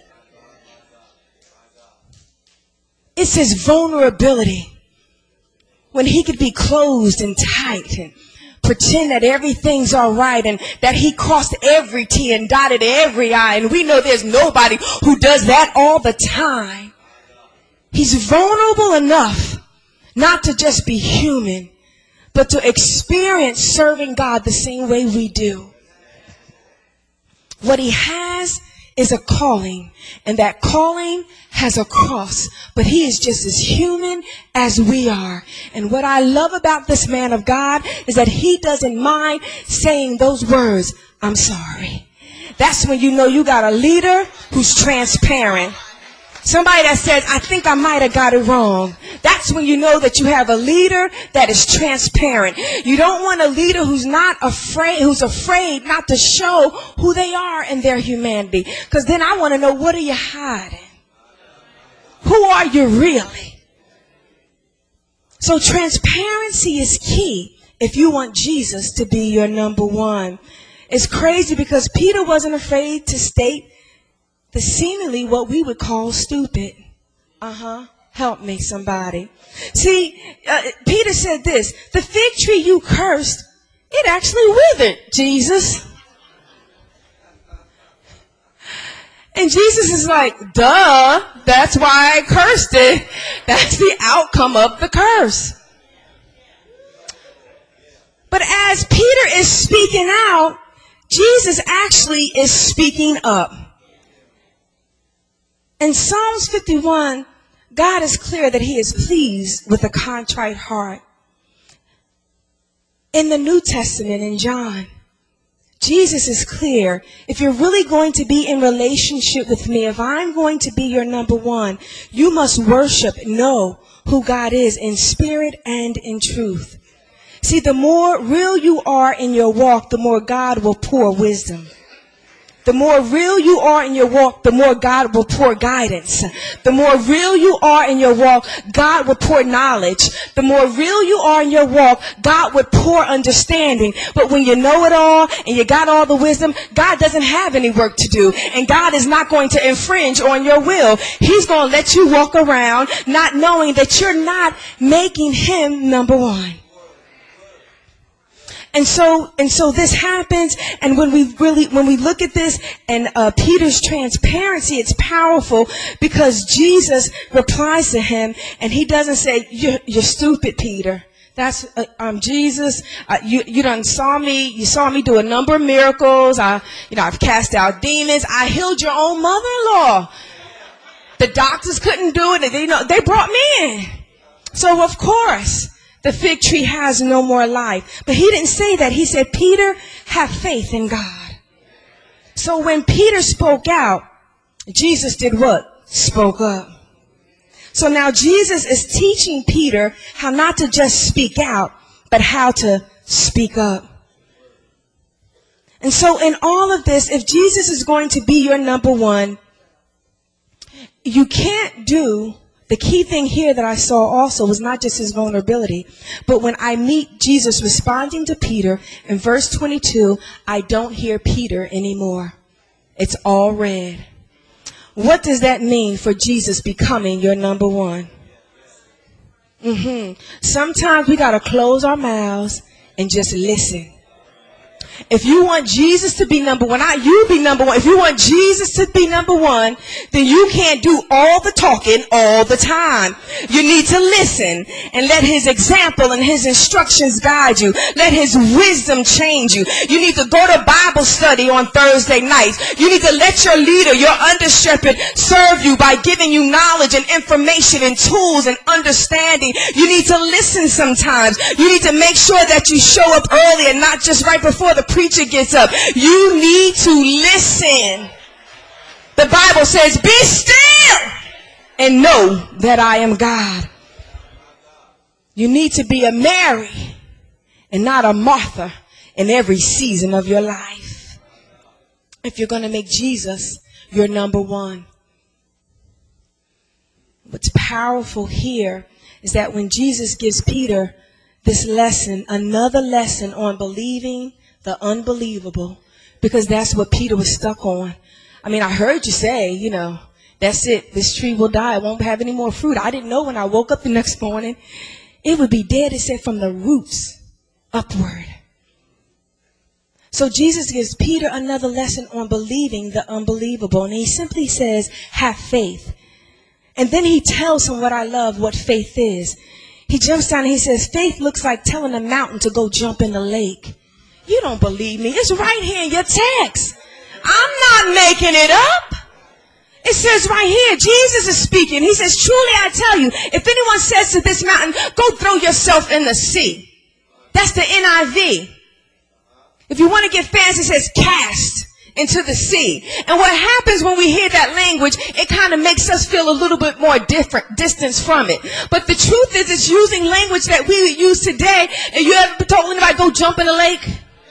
It's his vulnerability. When he could be closed and tight and pretend that everything's all right and that he crossed every T and dotted every I. And we know there's nobody who does that all the time. He's vulnerable enough not to just be human, but to experience serving God the same way we do. What he has is a calling, and that calling has a cross, but he is just as human as we are. And what I love about this man of God is that he doesn't mind saying those words, I'm sorry. That's when you know you got a leader who's transparent. Somebody that says, I think I might have got it wrong. That's when you know that you have a leader that is transparent. You don't want a leader who's not afraid, who's afraid not to show who they are in their humanity. Because then I want to know, what are you hiding? Who are you really? So transparency is key if you want Jesus to be your number one. It's crazy because Peter wasn't afraid to state the seemingly what we would call stupid. Uh-huh. Help me, somebody. See, uh, Peter said this, the fig tree you cursed, it actually withered, Jesus. And Jesus is like, duh, that's why I cursed it. That's the outcome of the curse. But as Peter is speaking out, Jesus actually is speaking up. In Psalms fifty-one, God is clear that he is pleased with a contrite heart. In the New Testament, in John, Jesus is clear. If you're really going to be in relationship with me, if I'm going to be your number one, you must worship, know who God is in spirit and in truth. See, the more real you are in your walk, the more God will pour wisdom. The more real you are in your walk, the more God will pour guidance. The more real you are in your walk, God will pour knowledge. The more real you are in your walk, God would pour understanding. But when you know it all and you got all the wisdom, God doesn't have any work to do. And God is not going to infringe on your will. He's going to let you walk around not knowing that you're not making him number one. And so, and so this happens, and when we really, when we look at this and uh, Peter's transparency, it's powerful because Jesus replies to him, and he doesn't say, "You're, you're stupid, Peter. That's uh, um Jesus. Uh, you you done saw me. You saw me do a number of miracles. I, you know, I've cast out demons. I healed your own mother-in-law. The doctors couldn't do it. They, you know, they brought me in. So of course." The fig tree has no more life. But he didn't say that. He said, Peter, have faith in God. So when Peter spoke out, Jesus did what? Spoke up. So now Jesus is teaching Peter how not to just speak out, but how to speak up. And so in all of this, if Jesus is going to be your number one, you can't do. The key thing here that I saw also was not just his vulnerability, but when I meet Jesus responding to Peter in verse twenty-two, I don't hear Peter anymore. It's all red. What does that mean for Jesus becoming your number one? Mm-hmm. Sometimes we got to close our mouths and just listen. If you want Jesus to be number one, not you be number one. If you want Jesus to be number one, then you can't do all the talking all the time. You need to listen and let his example and his instructions guide you. Let his wisdom change you. You need to go to Bible study on Thursday nights. You need to let your leader, your under shepherd, serve you by giving you knowledge and information and tools and understanding. You need to listen sometimes. You need to make sure that you show up early and not just right before the preacher gets up. You need to listen. The Bible says, be still and know that I am God. You need to be a Mary and not a Martha in every season of your life. If you're going to make Jesus your number one. What's powerful here is that when Jesus gives Peter this lesson, another lesson on believing the unbelievable, because that's what Peter was stuck on. I mean, I heard you say, you know, that's it. This tree will die. It won't have any more fruit. I didn't know when I woke up the next morning. It would be dead, it said, from the roots upward. So Jesus gives Peter another lesson on believing the unbelievable. And he simply says, have faith. And then he tells him what I love, what faith is. He jumps down and he says, faith looks like telling a mountain to go jump in the lake. You don't believe me. It's right here in your text. I'm not making it up. It says right here, Jesus is speaking. He says, truly I tell you, if anyone says to this mountain, go throw yourself in the sea. That's the N I V. If you want to get fancy, it says cast into the sea. And what happens when we hear that language, it kind of makes us feel a little bit more different, distance from it. But the truth is, it's using language that we would use today. And you ever told anybody, go jump in the lake?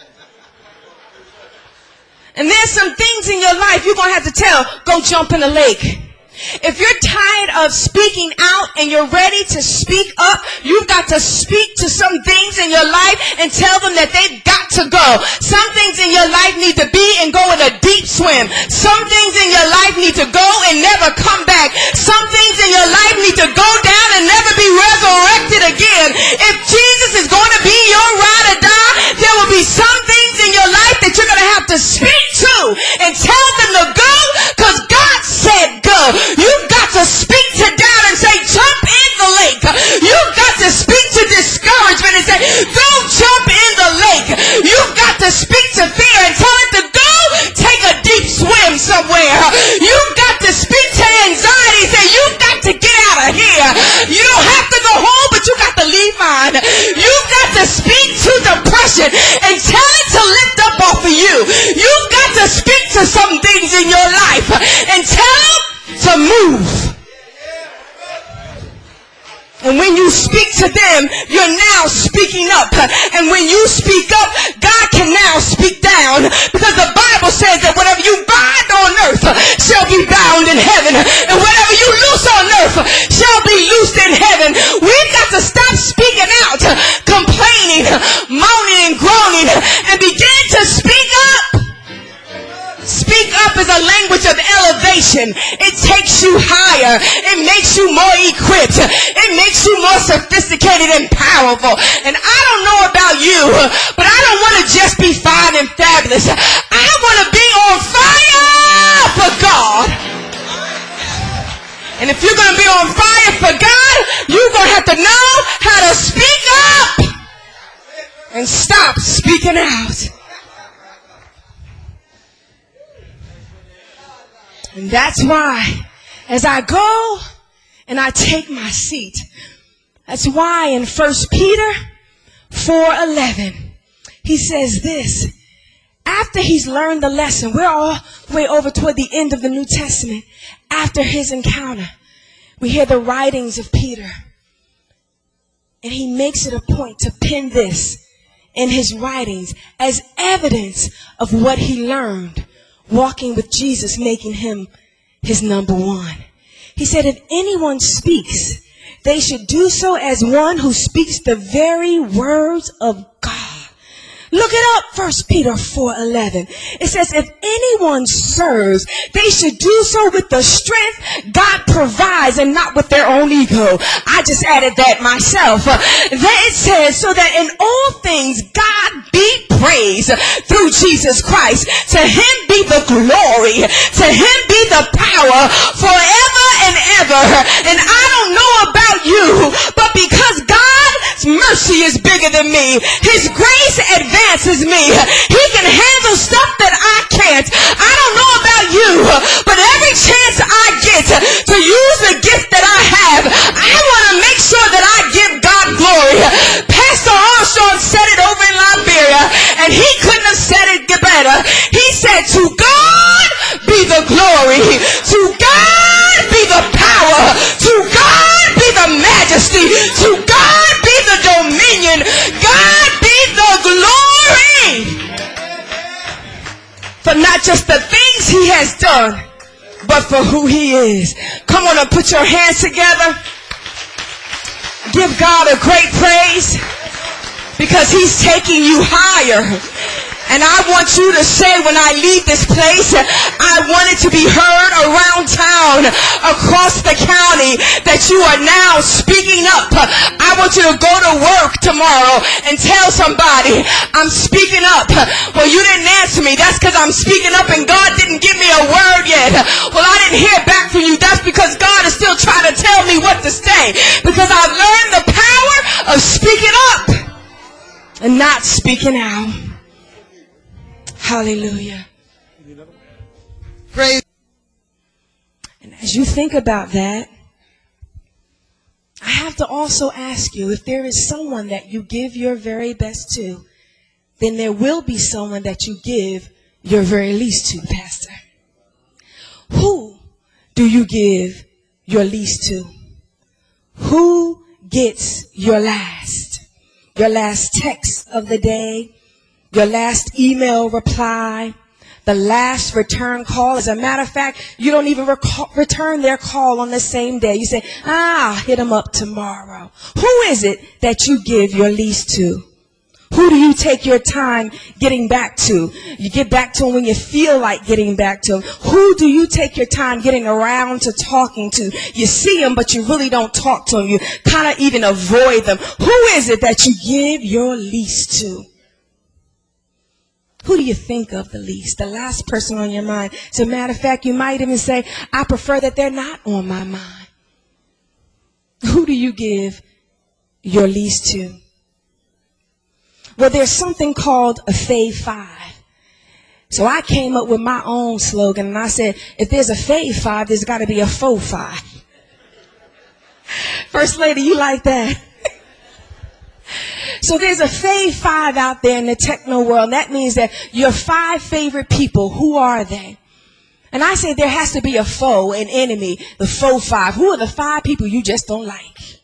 And there's some things in your life you're going to have to tell, go jump in the lake. If you're tired of speaking out and you're ready to speak up, you've got to speak to some things in your life and tell them that they've got to go. Some things in your life need to be and go in a deep swim. Some things in your life need to go and never come back. Some things in your life need to go down and never be resurrected again. If Jesus is going to be your ride or die, there will be some things in your life that you're going to have to speak to and tell them to go, because God said go. You've got to speak to doubt and say, jump in the lake. You've got to speak to discouragement and say, go jump in the lake. You've got to speak to fear and tell it to go take a deep swim somewhere. You've got to speak to anxiety and say, you've got to get out of here. You don't have to go home, but you got to leave mine. You've got to speak to depression and tell it to lift up off of you. You've got to speak to some things in your life and tell them to move. And when you speak to them, you're now speaking up. And when you speak up, God can now speak down. Because the Bible says that whatever you bind on earth shall be bound in heaven. And whatever you loose on earth shall be loosed in heaven. We've got to stop speaking out, complaining, moaning and groaning, and begin to speak up. Speak up is a language of elevation. It takes you higher. It makes you more equipped. It makes you more sophisticated and powerful. And I don't know about you, but I don't want to just be fine and fabulous. I want to be on fire for God. And if you're going to be on fire for God, you're going to have to know how to speak up and stop speaking out. And that's why, as I go and I take my seat, that's why in First Peter four eleven, he says this. After he's learned the lesson, we're all the way over toward the end of the New Testament. After his encounter, we hear the writings of Peter. And he makes it a point to pen this in his writings as evidence of what he learned walking with Jesus, making him his number one. He said, if anyone speaks, they should do so as one who speaks the very words of God. Look it up, First Peter four eleven. It says, if anyone serves, they should do so with the strength God provides and not with their own ego. I just added that myself. Uh, then it says, so that in all things God be praised through Jesus Christ. To him be the glory. To him be the power forever and ever. And I don't know about you, but because God's mercy is bigger than me, his grace advances me, he can handle stuff that I can't. I don't know about you, but every chance I get to use the gift that I have, I want to make sure that I give God glory. Pastor Armstrong said it over in Liberia, and he couldn't have said it better. He said, to God be the glory, to God be the power, to God be the majesty, to God be the dominion, God be the glory. For not just the things he has done, but for who he is. Come on and put your hands together. Give God a great praise, because he's taking you higher. And I want you to say, when I leave this place, I want it to be heard around town, across the county, that you are now speaking up. I want you to go to work tomorrow and tell somebody, I'm speaking up. Well, you didn't answer me. That's because I'm speaking up and God didn't give me a word yet. Well, I didn't hear back from you. That's because God is still trying to tell me what to say. Because I've learned the power of speaking up and not speaking out. Hallelujah. Praise. And as you think about that, I have to also ask you, if there is someone that you give your very best to, then there will be someone that you give your very least to, Pastor. Who do you give your least to? Who gets your last? Your last text of the day? Your last email reply, the last return call. As a matter of fact, you don't even recall, return their call on the same day. You say, ah, I'll hit them up tomorrow. Who is it that you give your least to? Who do you take your time getting back to? You get back to them when you feel like getting back to them. Who do you take your time getting around to talking to? You see them, but you really don't talk to them. You kind of even avoid them. Who is it that you give your least to? Who do you think of the least? The last person on your mind. As a matter of fact, you might even say, I prefer that they're not on my mind. Who do you give your least to? Well, there's something called a fave five. So I came up with my own slogan, and I said, if there's a fave five, there's got to be a faux five. First lady, you like that? So there's a fave five out there in the techno world. That means that your five favorite people, who are they? And I say there has to be a foe, an enemy, the faux five. Who are the five people you just don't like?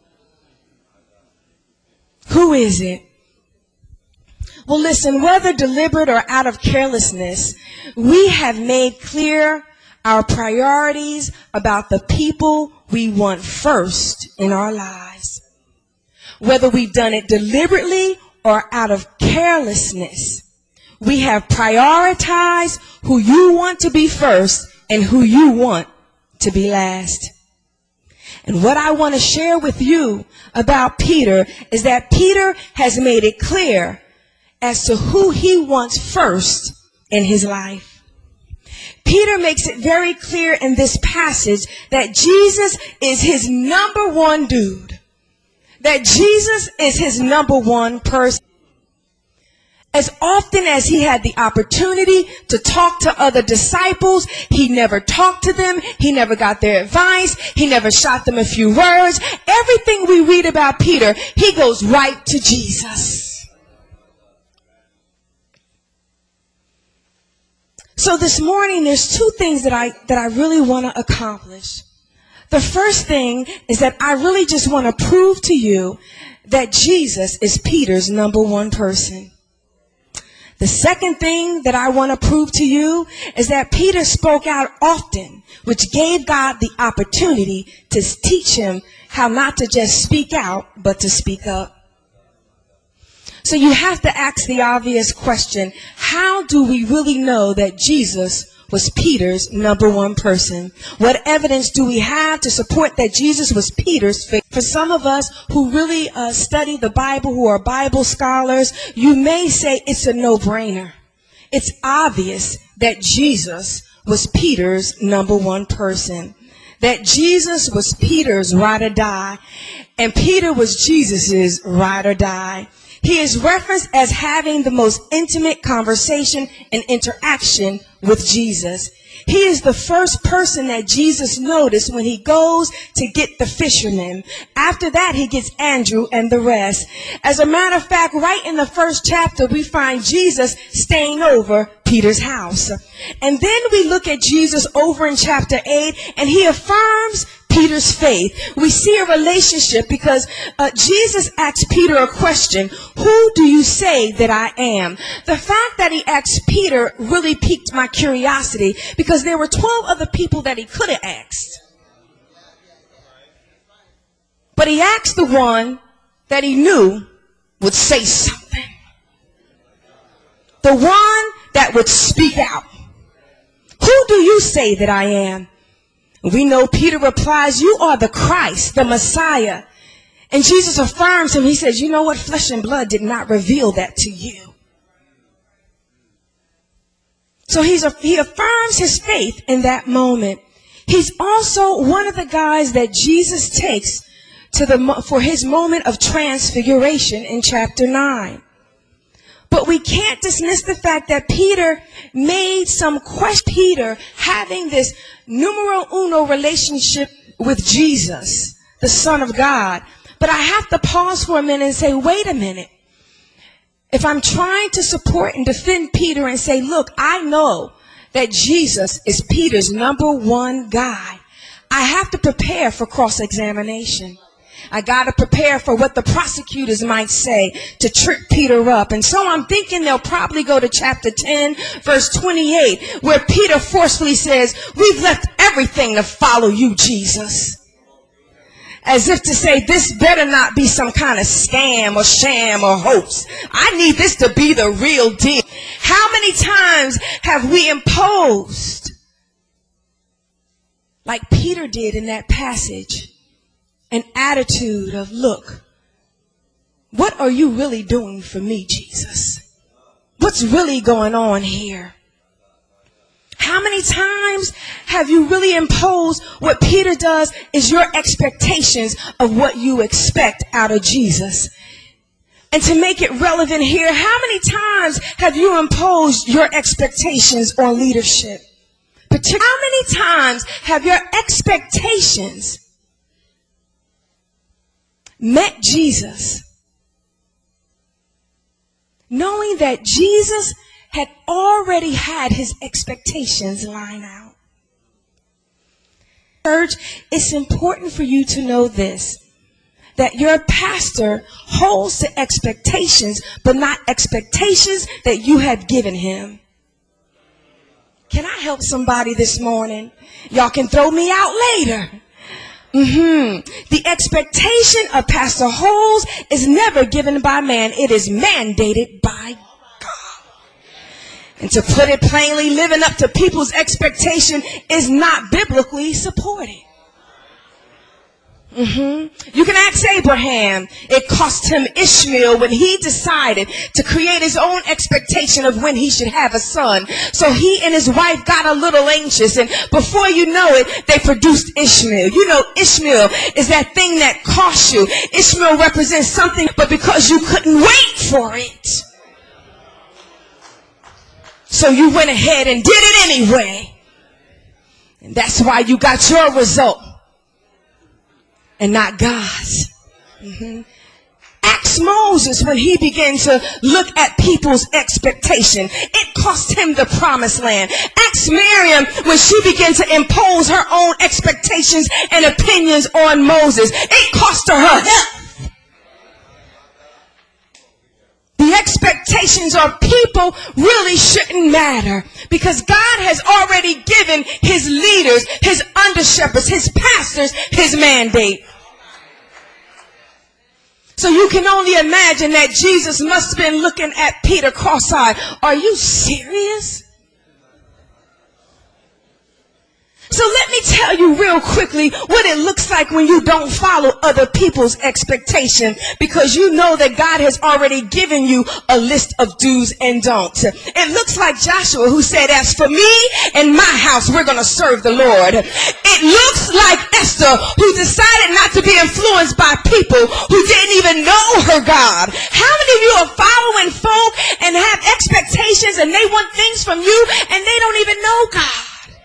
Who is it? Well, listen, whether deliberate or out of carelessness, we have made clear our priorities about the people we want first in our lives. Whether we've done it deliberately or out of carelessness, we have prioritized who you want to be first and who you want to be last. And what I want to share with you about Peter is that Peter has made it clear as to who he wants first in his life. Peter makes it very clear in this passage that Jesus is his number one dude. That Jesus is his number one person. As often as he had the opportunity to talk to other disciples, he never talked to them. He never got their advice. He never shot them a few words. Everything we read about Peter, he goes right to Jesus. So this morning, there's two things that I, that I really want to accomplish. The first thing is that I really just want to prove to you that Jesus is Peter's number one person. The second thing that I want to prove to you is that Peter spoke out often, which gave God the opportunity to teach him how not to just speak out, but to speak up. So you have to ask the obvious question, how do we really know that Jesus was Peter's number one person? What evidence do we have to support that Jesus was Peter's favorite? For some of us who really uh, study the Bible, who are Bible scholars, you may say it's a no-brainer. It's obvious that Jesus was Peter's number one person. That Jesus was Peter's ride or die. And Peter was Jesus's ride or die. He is referenced as having the most intimate conversation and interaction with Jesus. He is the first person that Jesus noticed when he goes to get the fishermen. After that, he gets Andrew and the rest. As a matter of fact, right in the first chapter, we find Jesus staying over Peter's house. And then we look at Jesus over in chapter eight, and he affirms Peter's faith. We see a relationship because uh, Jesus asked Peter a question, who do you say that I am? The fact that he asked Peter really piqued my curiosity because there were twelve other people that he could have asked. But he asked the one that he knew would say something. The one that would speak out. Who do you say that I am? We know Peter replies, you are the Christ, the Messiah. And Jesus affirms him. He says, you know what? Flesh and blood did not reveal that to you. So he's a, he affirms his faith in that moment. He's also one of the guys that Jesus takes to the, for his moment of transfiguration in chapter nine. But we can't dismiss the fact that Peter made some question. Peter having this numero uno relationship with Jesus, the Son of God. But I have to pause for a minute and say, wait a minute. If I'm trying to support and defend Peter and say, look, I know that Jesus is Peter's number one guy, I have to prepare for cross-examination. I got to prepare for what the prosecutors might say to trip Peter up. And so I'm thinking they'll probably go to chapter ten, verse twenty-eight, where Peter forcefully says, we've left everything to follow you, Jesus. As if to say, this better not be some kind of scam or sham or hoax. I need this to be the real deal. How many times have we imposed, like Peter did in that passage, an attitude of, look, what are you really doing for me, Jesus? What's really going on here? How many times have you really imposed what Peter does is your expectations of what you expect out of Jesus? And to make it relevant here, how many times have you imposed your expectations on leadership? Particularly, how many times have your expectations met Jesus, knowing that Jesus had already had his expectations lined out? Church, it's important for you to know this, that your pastor holds to expectations, but not expectations that you have given him. Can I help somebody this morning? Y'all can throw me out later. Mm-hmm. The expectation a pastor holds is never given by man. It is mandated by God. And to put it plainly, living up to people's expectation is not biblically supported. Mm-hmm. You can ask Abraham. It cost him Ishmael when he decided to create his own expectation of when he should have a son. So he and his wife got a little anxious, and before you know it, they produced Ishmael. You know, Ishmael is that thing that costs you. Ishmael represents something, but because you couldn't wait for it, so you went ahead and did it anyway. And that's why you got your result and not God's. Mm-hmm. Ask Moses when he began to look at people's expectation. It cost him the promised land. Ask Miriam when she began to impose her own expectations and opinions on Moses. It cost her her health. The expectations of people really shouldn't matter, because God has already given his leaders, his under shepherds, his pastors, his mandate. So you can only imagine that Jesus must have been looking at Peter cross-eyed. Are you serious? So let me tell you real quickly what it looks like when you don't follow other people's expectation, because you know that God has already given you a list of do's and don'ts. It looks like Joshua, who said, as for me and my house, we're going to serve the Lord. It looks like Esther, who decided not to be influenced by people who didn't even know her God. How many of you are following folk and have expectations and they want things from you and they don't even know God?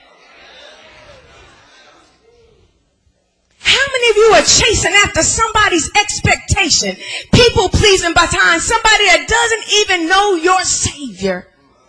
How many of you are chasing after somebody's expectation, people pleasing behind somebody that doesn't even know your Savior?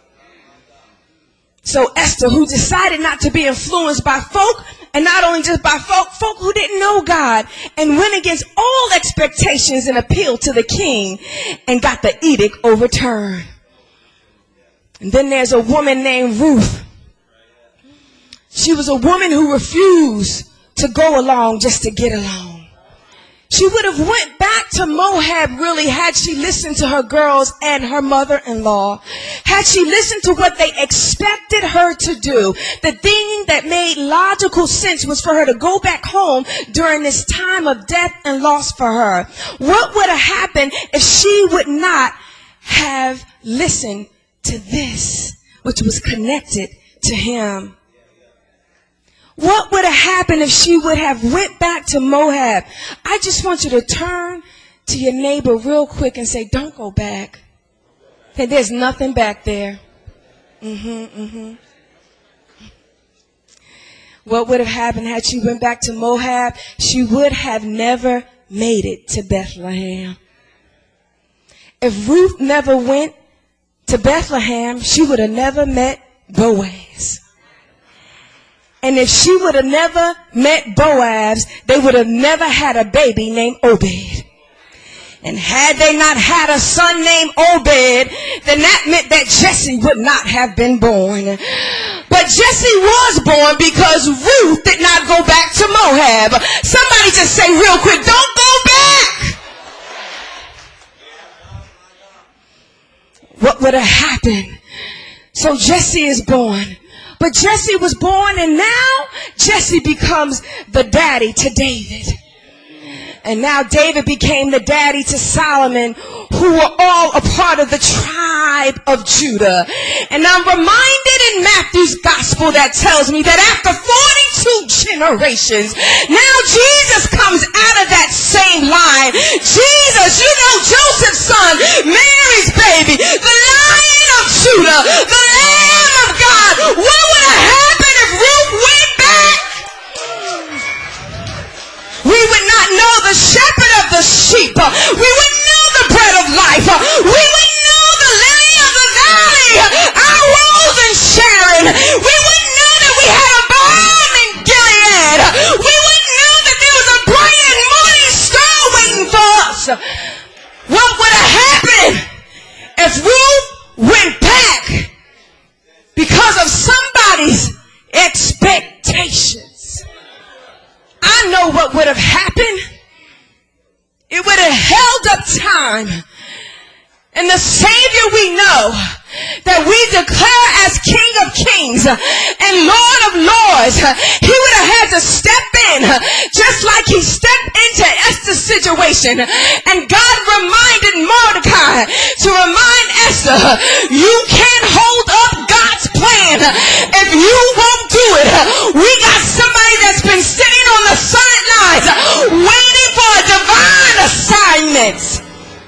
So Esther, who decided not to be influenced by folk, and not only just by folk, folk who didn't know God, and went against all expectations and appealed to the king and got the edict overturned. And then there's a woman named Ruth. She was a woman who refused to go along just to get along. She would have went back to Moab really had she listened to her girls and her mother-in-law. Had she listened to what they expected her to do. The thing that made logical sense was for her to go back home during this time of death and loss for her. What would have happened if she would not have listened to this, which was connected to him? What would have happened if she would have went back to Moab? I just want you to turn to your neighbor real quick and say, don't go back. Hey, there's nothing back there. Mm-hmm, mm-hmm. What would have happened had she went back to Moab? She would have never made it to Bethlehem. If Ruth never went to Bethlehem, she would have never met Boaz. And if she would have never met Boaz, they would have never had a baby named Obed. And had they not had a son named Obed, then that meant that Jesse would not have been born. But Jesse was born because Ruth did not go back to Moab. Somebody just say real quick, don't go back. What would have happened? So Jesse is born. But Jesse was born, and now Jesse becomes the daddy to David. And now David became the daddy to Solomon, who were all a part of the tribe of Judah. And I'm reminded in Matthew's gospel that tells me that after forty-two generations, now Jesus comes out of that same line. Jesus, you know, Joseph's son, Mary's baby, the Lion of Judah, the Lamb of God. What would have happened if Ruth went back? We would not know the shepherd of the sheep. We wouldn't know the bread of life. We wouldn't know the lily of the valley, our rose in Sharon. We wouldn't know that we had a balm in Gilead. We wouldn't know that there was a bright and morning star waiting for us. What would have happened if Ruth went back because of somebody's expectations? I know what would have happened. It would have held up time. And the Savior we know that we declare as King of Kings and Lord of Lords, he would have had to step in just like he stepped into Esther's situation. And God reminded Mordecai to remind Esther, you can't hold up God's plan if you won't do it. We got somebody that's been sitting on the sidelines waiting for a divine assignment.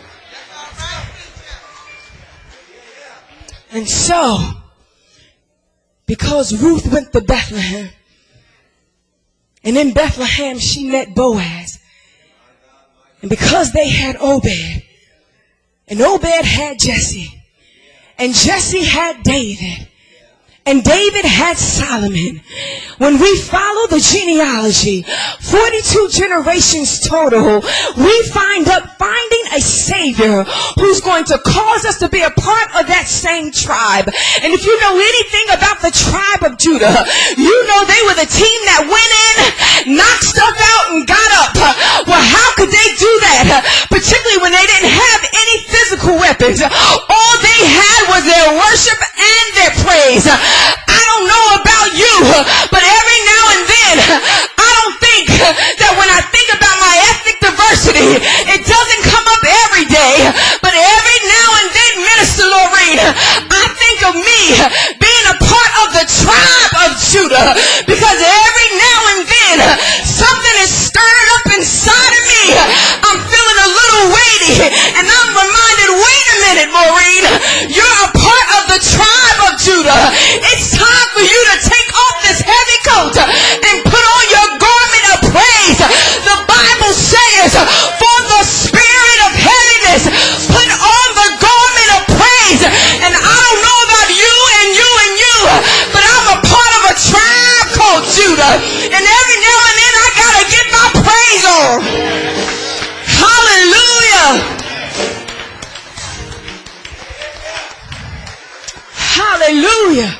And so, because Ruth went to Bethlehem, and in Bethlehem she met Boaz, and because they had Obed, and Obed had Jesse, and Jesse had David, and David had Solomon. When we follow the genealogy, forty-two generations total, we find up finding a Savior who's going to cause us to be a part of that same tribe. And if you know anything about the tribe of Judah, you know they were the team that went in, knocked stuff out, and got up. Well, how could they do that? Particularly when they didn't have any physical weapons. All they had was their worship and their praise. I don't know about you, but every now and then, I don't think that when I think about my ethnic diversity, it doesn't come up every day, but every now and then, Minister Laureen, I think of me being a part of the tribe of Judah, because every now and then, something is stirred up inside of me. I'm feeling a little weighty, and I'm reminded, wait a minute, Maureen, you're a part of the tribe of Judah. It's time for you to take off this heavy coat and put on your garment of praise. The Bible says, for the spirit of heaviness, put on the garment of praise. And I don't know about you and you and you, but I'm a part of a tribe called Judah. And every now and then I gotta get my praise on. Hallelujah. Hallelujah.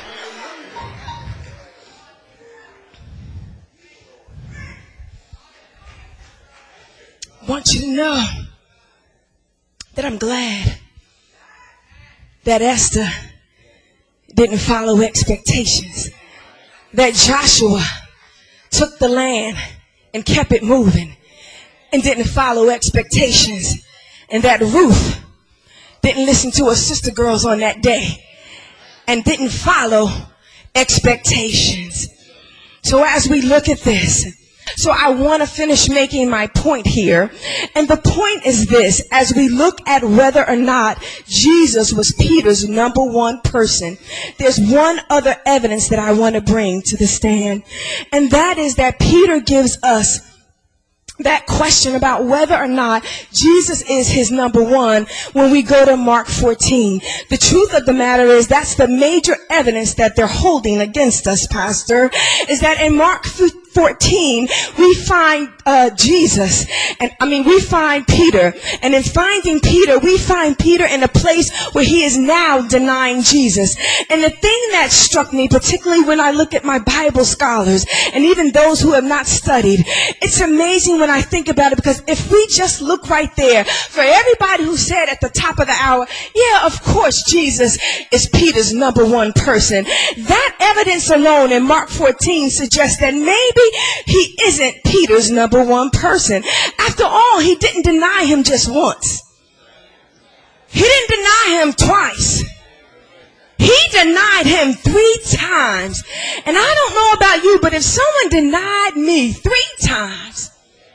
I want you to know that I'm glad that Esther didn't follow expectations, that Joshua took the land and kept it moving and didn't follow expectations, and that Ruth didn't listen to her sister girls on that day and didn't follow expectations. So as we look at this, so I want to finish making my point here. And the point is this: as we look at whether or not Jesus was Peter's number one person, there's one other evidence that I want to bring to the stand. And that is that Peter gives us that question about whether or not Jesus is his number one when we go to Mark fourteen. The truth of the matter is that's the major evidence that they're holding against us, Pastor, is that in Mark fourteen, we find uh, Jesus, and I mean, we find Peter, and in finding Peter, we find Peter in a place where he is now denying Jesus. And the thing that struck me, particularly when I look at my Bible scholars, and even those who have not studied, it's amazing when I think about it, because if we just look right there, for everybody who said at the top of the hour, yeah, of course, Jesus is Peter's number one person, that evidence alone in Mark fourteen suggests that maybe he isn't Peter's number one person. After all, he didn't deny him just once. He didn't deny him twice. He denied him three times. And I don't know about you, but if someone denied me three times,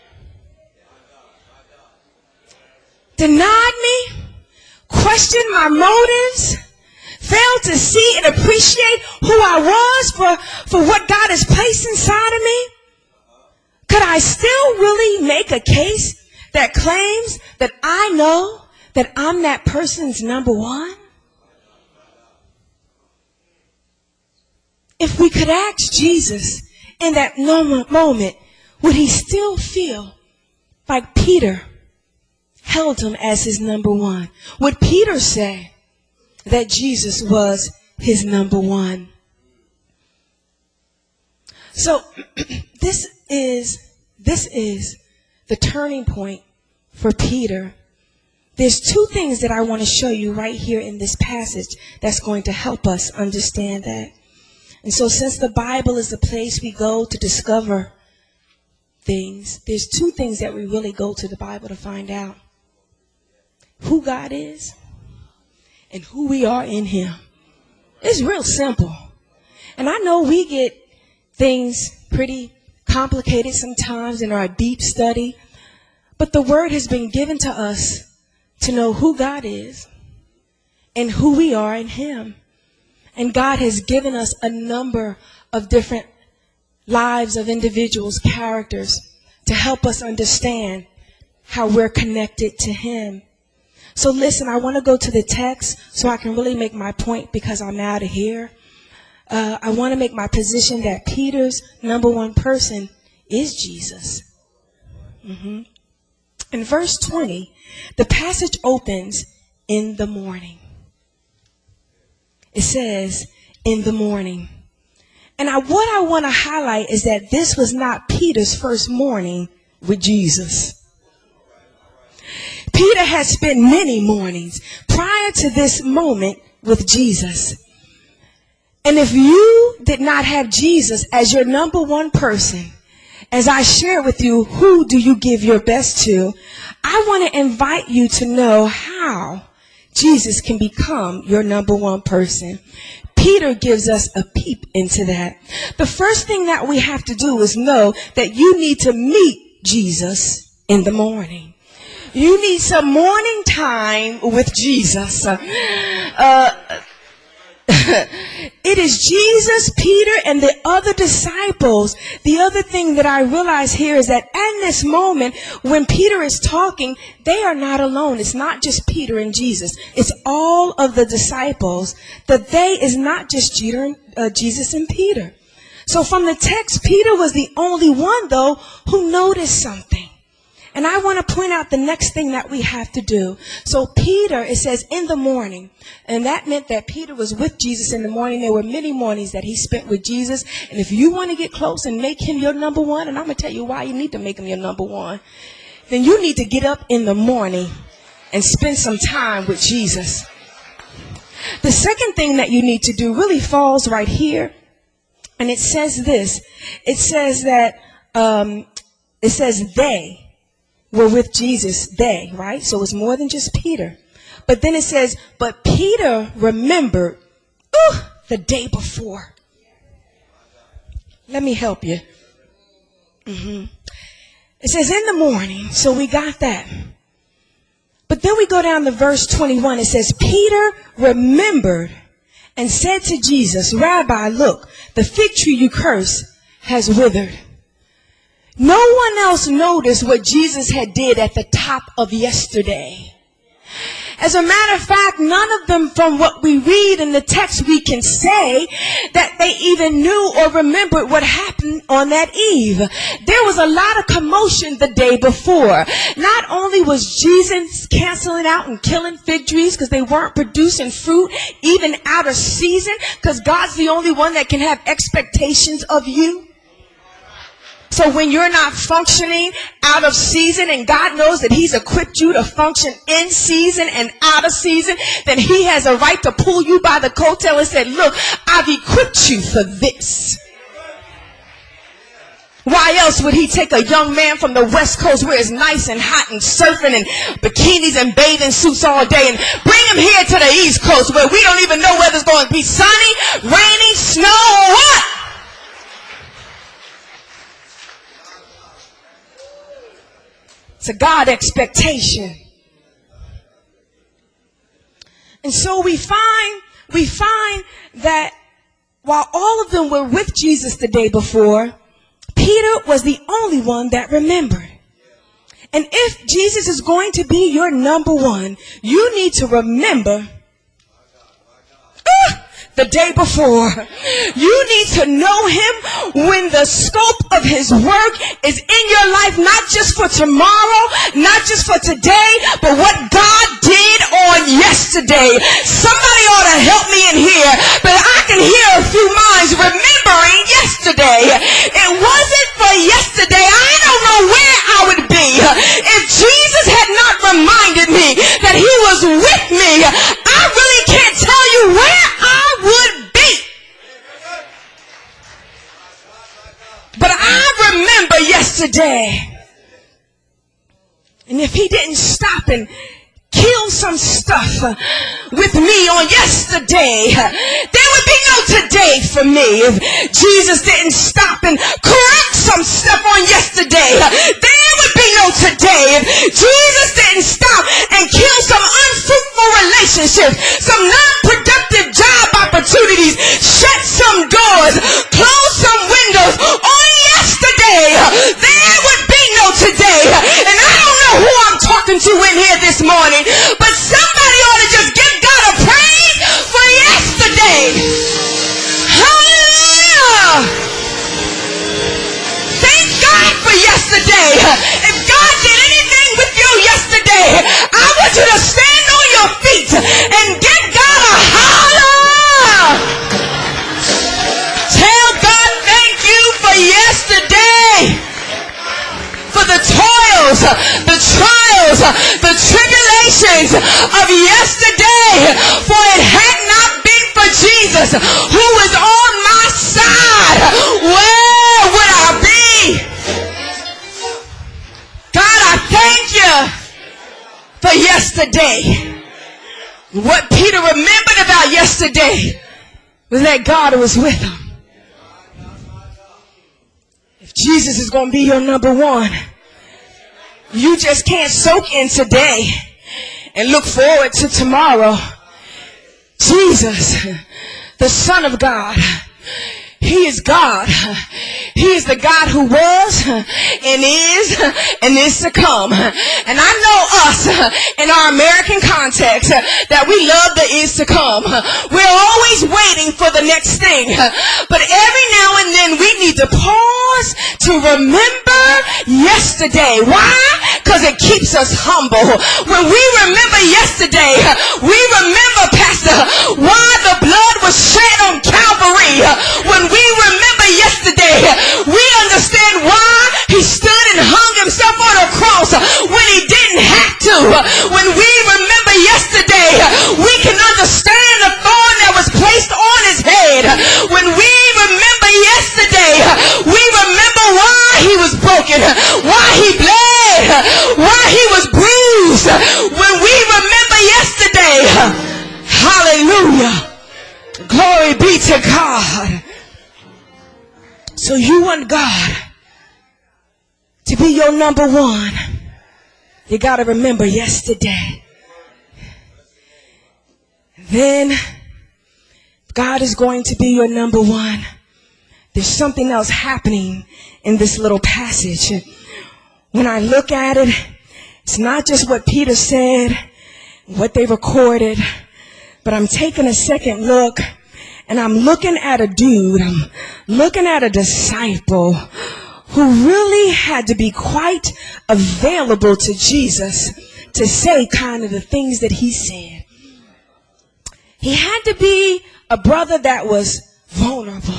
denied me, questioned my motives, failed to see and appreciate who I was for, for what God has placed inside of me, could I still really make a case that claims that I know that I'm that person's number one? If we could ask Jesus in that moment, would he still feel like Peter held him as his number one? Would Peter say that Jesus was his number one? So this is this is the turning point for Peter. There's two things that I want to show you right here in this passage that's going to help us understand that. And so since the Bible is the place we go to discover things, there's two things that we really go to the Bible to find out: who God is and who we are in him. It's real simple. And I know we get things pretty complicated sometimes in our deep study, but the word has been given to us to know who God is and who we are in him. And God has given us a number of different lives of individuals, characters, to help us understand how we're connected to him. So listen, I want to go to the text so I can really make my point, because I'm out of here. uh, I want to make my position that Peter's number one person is Jesus. Mm-hmm. In verse twenty, the passage opens in the morning. It says, in the morning. And I, what I want to highlight is that this was not Peter's first morning with Jesus. Peter had spent many mornings prior to this moment with Jesus. And if you did not have Jesus as your number one person, as I share with you, who do you give your best to? I want to invite you to know how Jesus can become your number one person. Peter gives us a peep into that. The first thing that we have to do is know that you need to meet Jesus in the morning. You need some morning time with Jesus. Uh, it is Jesus, Peter, and the other disciples. The other thing that I realize here is that in this moment, when Peter is talking, they are not alone. It's not just Peter and Jesus. It's all of the disciples. The they is not just Peter, uh, Jesus and Peter. So from the text, Peter was the only one, though, who noticed something. And I want to point out the next thing that we have to do. So Peter, it says in the morning, and that meant that Peter was with Jesus in the morning. There were many mornings that he spent with Jesus. And if you want to get close and make him your number one, and I'm going to tell you why you need to make him your number one, then you need to get up in the morning and spend some time with Jesus. The second thing that you need to do really falls right here. And it says this. It says that, um, it says they were with Jesus, they, right? So it's more than just Peter. But then it says, but Peter remembered ooh, the day before. Let me help you. Mm-hmm. It says in the morning, so we got that. But then we go down to verse twenty-one. It says, Peter remembered and said to Jesus, Rabbi, look, the fig tree you cursed has withered. No one else noticed what Jesus had did at the top of yesterday. As a matter of fact, none of them, from what we read in the text, we can say that they even knew or remembered what happened on that eve. There was a lot of commotion the day before. Not only was Jesus canceling out and killing fig trees because they weren't producing fruit, even out of season, because God's the only one that can have expectations of you. So when you're not functioning out of season and God knows that he's equipped you to function in season and out of season, then he has a right to pull you by the coattail and say, look, I've equipped you for this. Why else would he take a young man from the West Coast where it's nice and hot and surfing and bikinis and bathing suits all day and bring him here to the East Coast where we don't even know whether it's going to be sunny, rainy, snow, or what? It's a God expectation. And so we find, we find that while all of them were with Jesus the day before, Peter was the only one that remembered. And if Jesus is going to be your number one, you need to remember uh, the day before. You need to know him when the scope of his work is in your life, not just for tomorrow, not just for today, but what God did on yesterday. Somebody ought to help me in here, but I can hear a few minds remembering yesterday. It wasn't for yesterday. I don't know where I would be if Jesus had not reminded me that he was with me. I really can't tell you where I would be. But I remember yesterday. And if he didn't stop and kill some stuff uh, with me on yesterday, uh, there would be no today for me. If Jesus didn't stop and correct some stuff on yesterday, uh, there would be no today. If Jesus didn't stop and kill some unfruitful relationships, some non-productive job opportunities, shut some doors, close some windows on yesterday, uh, there would be no today. And I don't know who I'm talking to in here this morning, but somebody ought to just give God a praise for yesterday. Hallelujah. want you to stand on your feet and give God a holler. Tell God thank you for yesterday, for the toils, the trials, the tribulations of yesterday. For it had not been for Jesus who was on my side, where would I be? God, I thank you for yesterday. What Peter remembered about yesterday was that God was with him. If Jesus is going to be your number one, you just can't soak in today and look forward to tomorrow. Jesus, the Son of God, He is God. He is the God who was and is and is to come. And I know us in our American context that we love the is to come. We're always waiting for the next thing. But every now and then we need to pause to remember yesterday. Why? Because it keeps us humble. When we remember yesterday, we remember, Pastor, why the blood was shed on Calvary. When we remember yesterday, we understand why he stood and hung himself on a cross when he didn't have to. When we remember yesterday, we can understand the thorn that was placed on his head. When we remember yesterday, we remember why he was broken, why he bled, why he was bruised. When we remember yesterday, hallelujah, glory be to God. So you want God to be your number one, you got to remember yesterday. Then God is going to be your number one. There's something else happening in this little passage. When I look at it, it's not just what Peter said, what they recorded, but I'm taking a second look. And I'm looking at a dude, I'm looking at a disciple who really had to be quite available to Jesus to say kind of the things that he said. He had to be a brother that was vulnerable.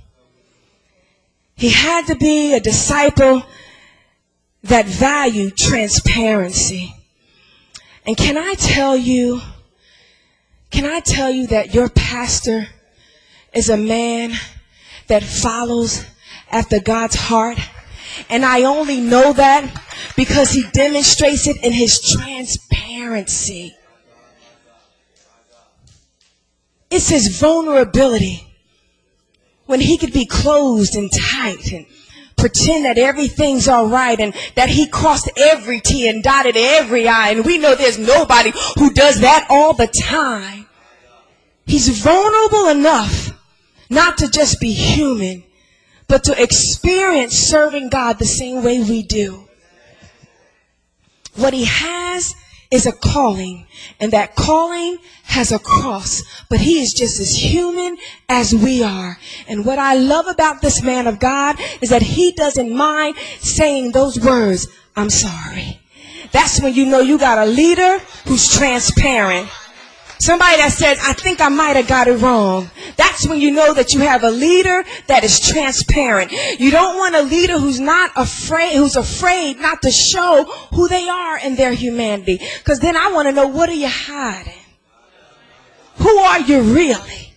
He had to be a disciple that valued transparency. And can I tell you, can I tell you that your pastor is a man that follows after God's heart? And I only know that because he demonstrates it in his transparency. It's his vulnerability when he could be closed and tight and pretend that everything's all right and that he crossed every T and dotted every I. And we know there's nobody who does that all the time. He's vulnerable enough not to just be human, but to experience serving God the same way we do. What he has is a calling, and that calling has a cross, but he is just as human as we are. And what I love about this man of God is that he doesn't mind saying those words, I'm sorry. That's when you know you got a leader who's transparent. Somebody that says, I think I might have got it wrong. That's when you know that you have a leader that is transparent. You don't want a leader who's not afraid, who's afraid not to show who they are in their humanity. Because then I want to know, what are you hiding? Who are you really?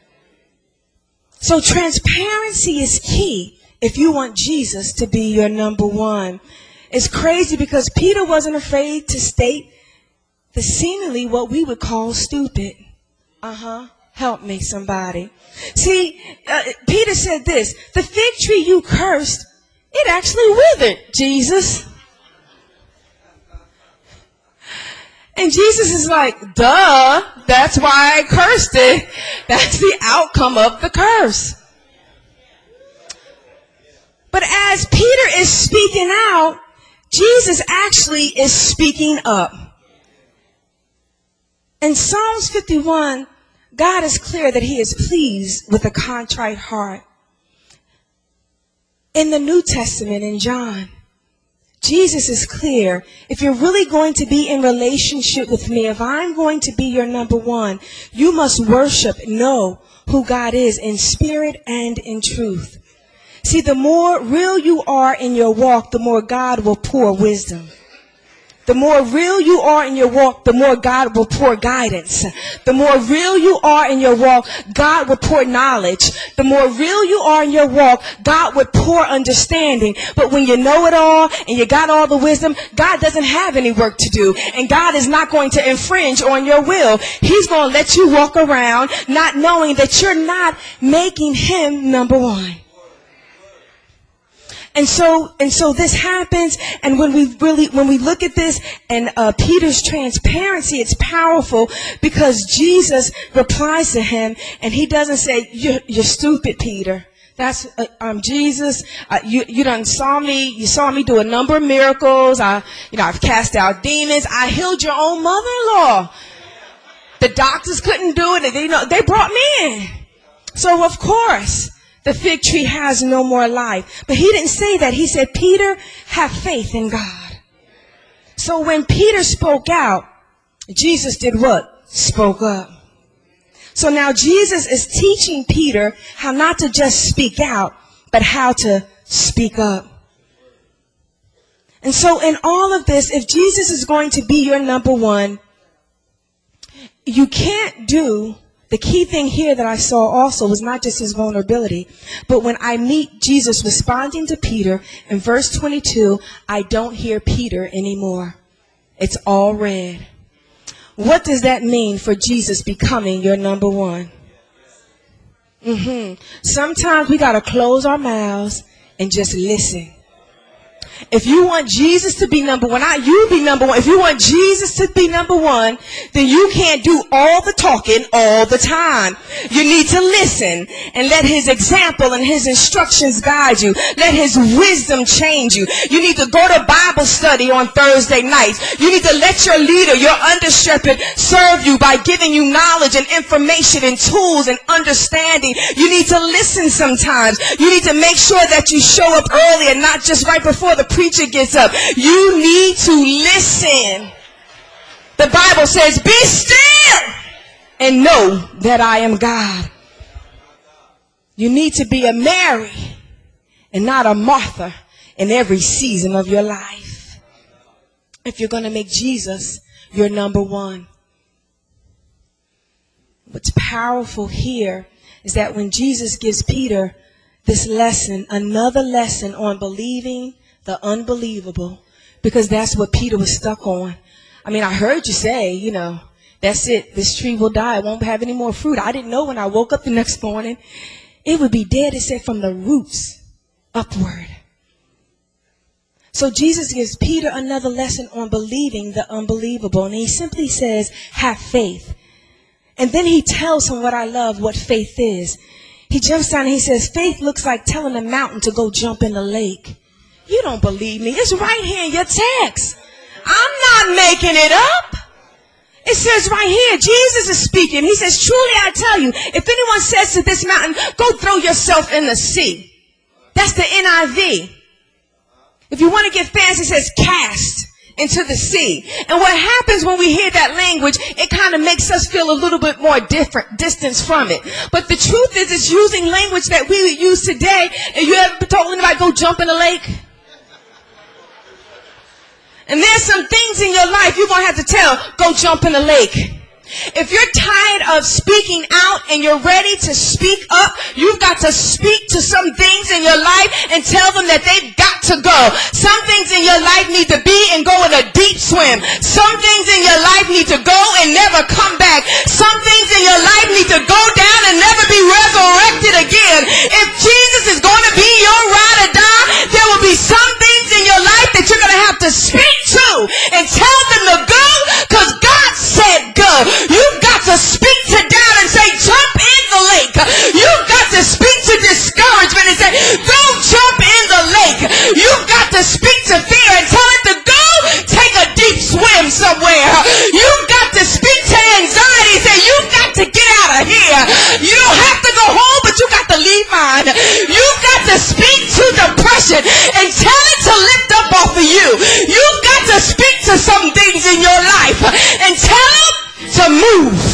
So transparency is key if you want Jesus to be your number one. It's crazy because Peter wasn't afraid to state the seemingly what we would call stupid. Uh-huh. Help me, somebody. See, uh, Peter said this, the fig tree you cursed, it actually withered, Jesus. And Jesus is like, duh, that's why I cursed it. That's the outcome of the curse. But as Peter is speaking out, Jesus actually is speaking up. In Psalms fifty-one, God is clear that he is pleased with a contrite heart. In the New Testament, in John Jesus is clear. If you're really going to be in relationship with me, if I'm going to be your number one, you must worship, know who God is in spirit and in truth. See, the more real you are in your walk, the more God will pour wisdom. The more real you are in your walk, the more God will pour guidance. The more real you are in your walk, God will pour knowledge. The more real you are in your walk, God would pour understanding. But when you know it all and you got all the wisdom, God doesn't have any work to do. And God is not going to infringe on your will. He's going to let you walk around not knowing that you're not making him number one. And so, and so this happens, and when we really, when we look at this and uh, Peter's transparency, it's powerful because Jesus replies to him, and he doesn't say, "You're, you're stupid, Peter. That's uh, um Jesus. Uh, you you done saw me. You saw me do a number of miracles. I, you know, I've cast out demons. I healed your own mother-in-law. The doctors couldn't do it. And they, you know, they brought me in. So of course." The fig tree has no more life. But he didn't say that. He said, Peter, have faith in God. So when Peter spoke out, Jesus did what? Spoke up. So now Jesus is teaching Peter how not to just speak out, but how to speak up. And so in all of this, if Jesus is going to be your number one, you can't do. The key thing here that I saw also was not just his vulnerability, but when I meet Jesus responding to Peter in verse twenty-two, I don't hear Peter anymore. It's all red. What does that mean for Jesus becoming your number one? Mm-hmm. Sometimes we got to close our mouths and just listen. If you want Jesus to be number one, not you be number one. If you want Jesus to be number one, then you can't do all the talking all the time. You need to listen and let his example and his instructions guide you. Let his wisdom change you. You need to go to Bible study on Thursday nights. You need to let your leader, your under-shepherd, serve you by giving you knowledge and information and tools and understanding. You need to listen sometimes. You need to make sure that you show up early and not just right before the preacher gets up. You need to listen. The Bible says, be still and know that I am God. You need to be a Mary and not a Martha in every season of your life if you're going to make Jesus your number one. What's powerful here is that when Jesus gives Peter this lesson, another lesson on believing the unbelievable, because that's what Peter was stuck on. I mean, I heard you say, you know, that's it. This tree will die. It won't have any more fruit. I didn't know when I woke up the next morning. It would be dead, it said, from the roots upward. So Jesus gives Peter another lesson on believing the unbelievable. And he simply says, have faith. And then he tells him what I love, what faith is. He jumps down and he says, faith looks like telling a mountain to go jump in the lake. You don't believe me. It's right here in your text. I'm not making it up. It says right here, Jesus is speaking. He says, truly I tell you, if anyone says to this mountain, go throw yourself in the sea. That's the N I V. If you want to get fancy, it says cast into the sea. And what happens when we hear that language, it kind of makes us feel a little bit more different, distance from it. But the truth is, it's using language that we would use today. And you ever told anybody, go jump in the lake? And there's some things in your life you're going to have to tell, go jump in the lake. If you're tired of speaking out and you're ready to speak up, you've got to speak to some things in your life and tell them that they've got to go. Some things in your life need to be and go in a deep swim. Some things in your life need to go and never come back. Some things in your life need to go down and never be resurrected again. If Jesus is going to be your ride or die, there will be some things in your life that you're going to have to speak to and tell them to go, because God said go. You've got to speak to doubt and say, jump in the lake. You've got to speak to discouragement and say, go jump in the lake. You've got to speak to fear and tell it to go take a deep swim somewhere. You've got to speak to anxiety and say, you've got to get out of here. You don't have to go home, but you got to leave mine. You've got to speak to depression and tell it to lift up off of you. you. You've got to speak to some things in your life and tell them to move.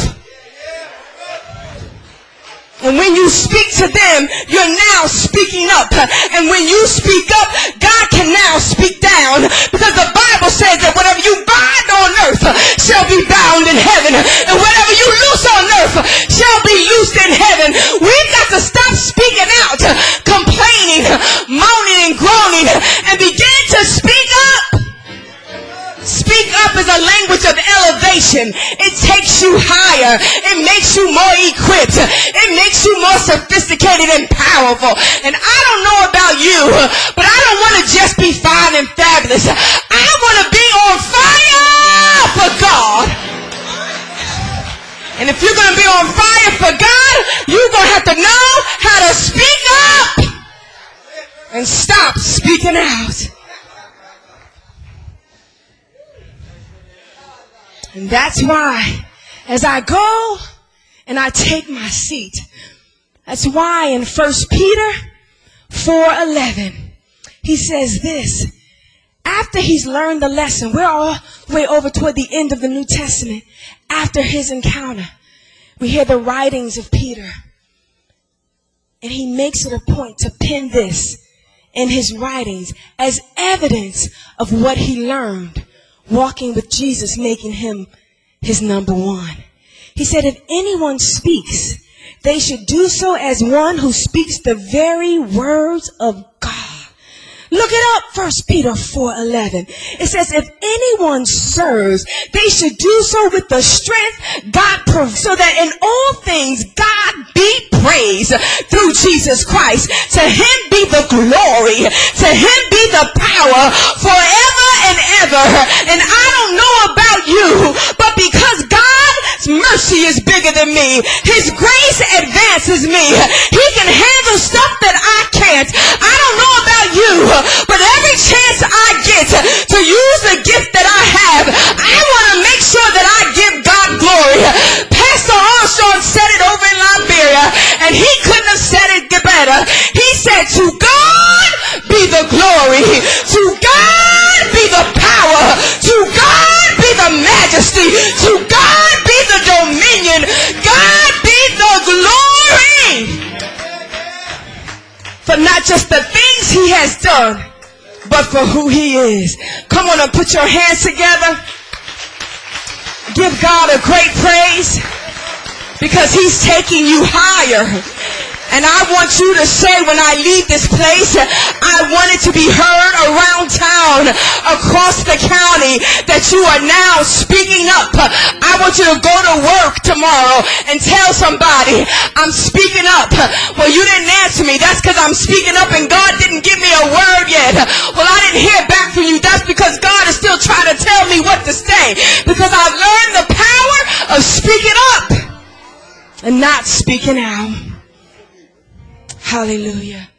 And when you speak to them, you're now speaking up. And when you speak up, God can now speak down. Because the Bible says that whatever you bind on earth shall be bound in heaven. And whatever you loose on earth shall be loosed in heaven. We've got to stop speaking out, complaining, moaning and groaning, and begin to speak up. Speak up is a language of elevation. It takes you higher. It makes you more equipped. It makes you more sophisticated and powerful. And I don't know about you, but I don't want to just be fine and fabulous. I want to be on fire for God. And if you're going to be on fire for God, you're going to have to know how to speak up and stop speaking out. And that's why, as I go and I take my seat, that's why in First Peter four eleven, he says this. After he's learned the lesson, we're all the way over toward the end of the New Testament. After his encounter, we hear the writings of Peter. And he makes it a point to pen this in his writings as evidence of what he learned walking with Jesus, making him his number one. He said, if anyone speaks, they should do so as one who speaks the very words of God. Look it up, First Peter four eleven. It says, if anyone serves, they should do so with the strength God provides, so that in all things God be praised through Jesus Christ. To him be the glory. To him be the power forever and ever. And I don't know about you, but because God's mercy is bigger than me, his grace advances me, he can handle stuff that I can't. I don't know about you, but every chance I get to use the gift that I have, I want to make sure that I give God glory. Pastor Armstrong said it over in Liberia, and he couldn't have said it better. He said, to God be the glory. To God be the power. To God be the majesty. To God be the dominion. God be the glory. For not just the things he has done, but for who he is. Come on and put your hands together. Give God a great praise, because he's taking you higher. And I want you to say, when I leave this place, I want it to be heard around town, across the county, that you are now speaking up. I want you to go to work tomorrow and tell somebody, I'm speaking up. Well, you didn't answer me. That's because I'm speaking up and God didn't give me a word yet. Well, I didn't hear back from you. That's because God is still trying to tell me what to say. Because I've learned the power of speaking up and not speaking out. Hallelujah.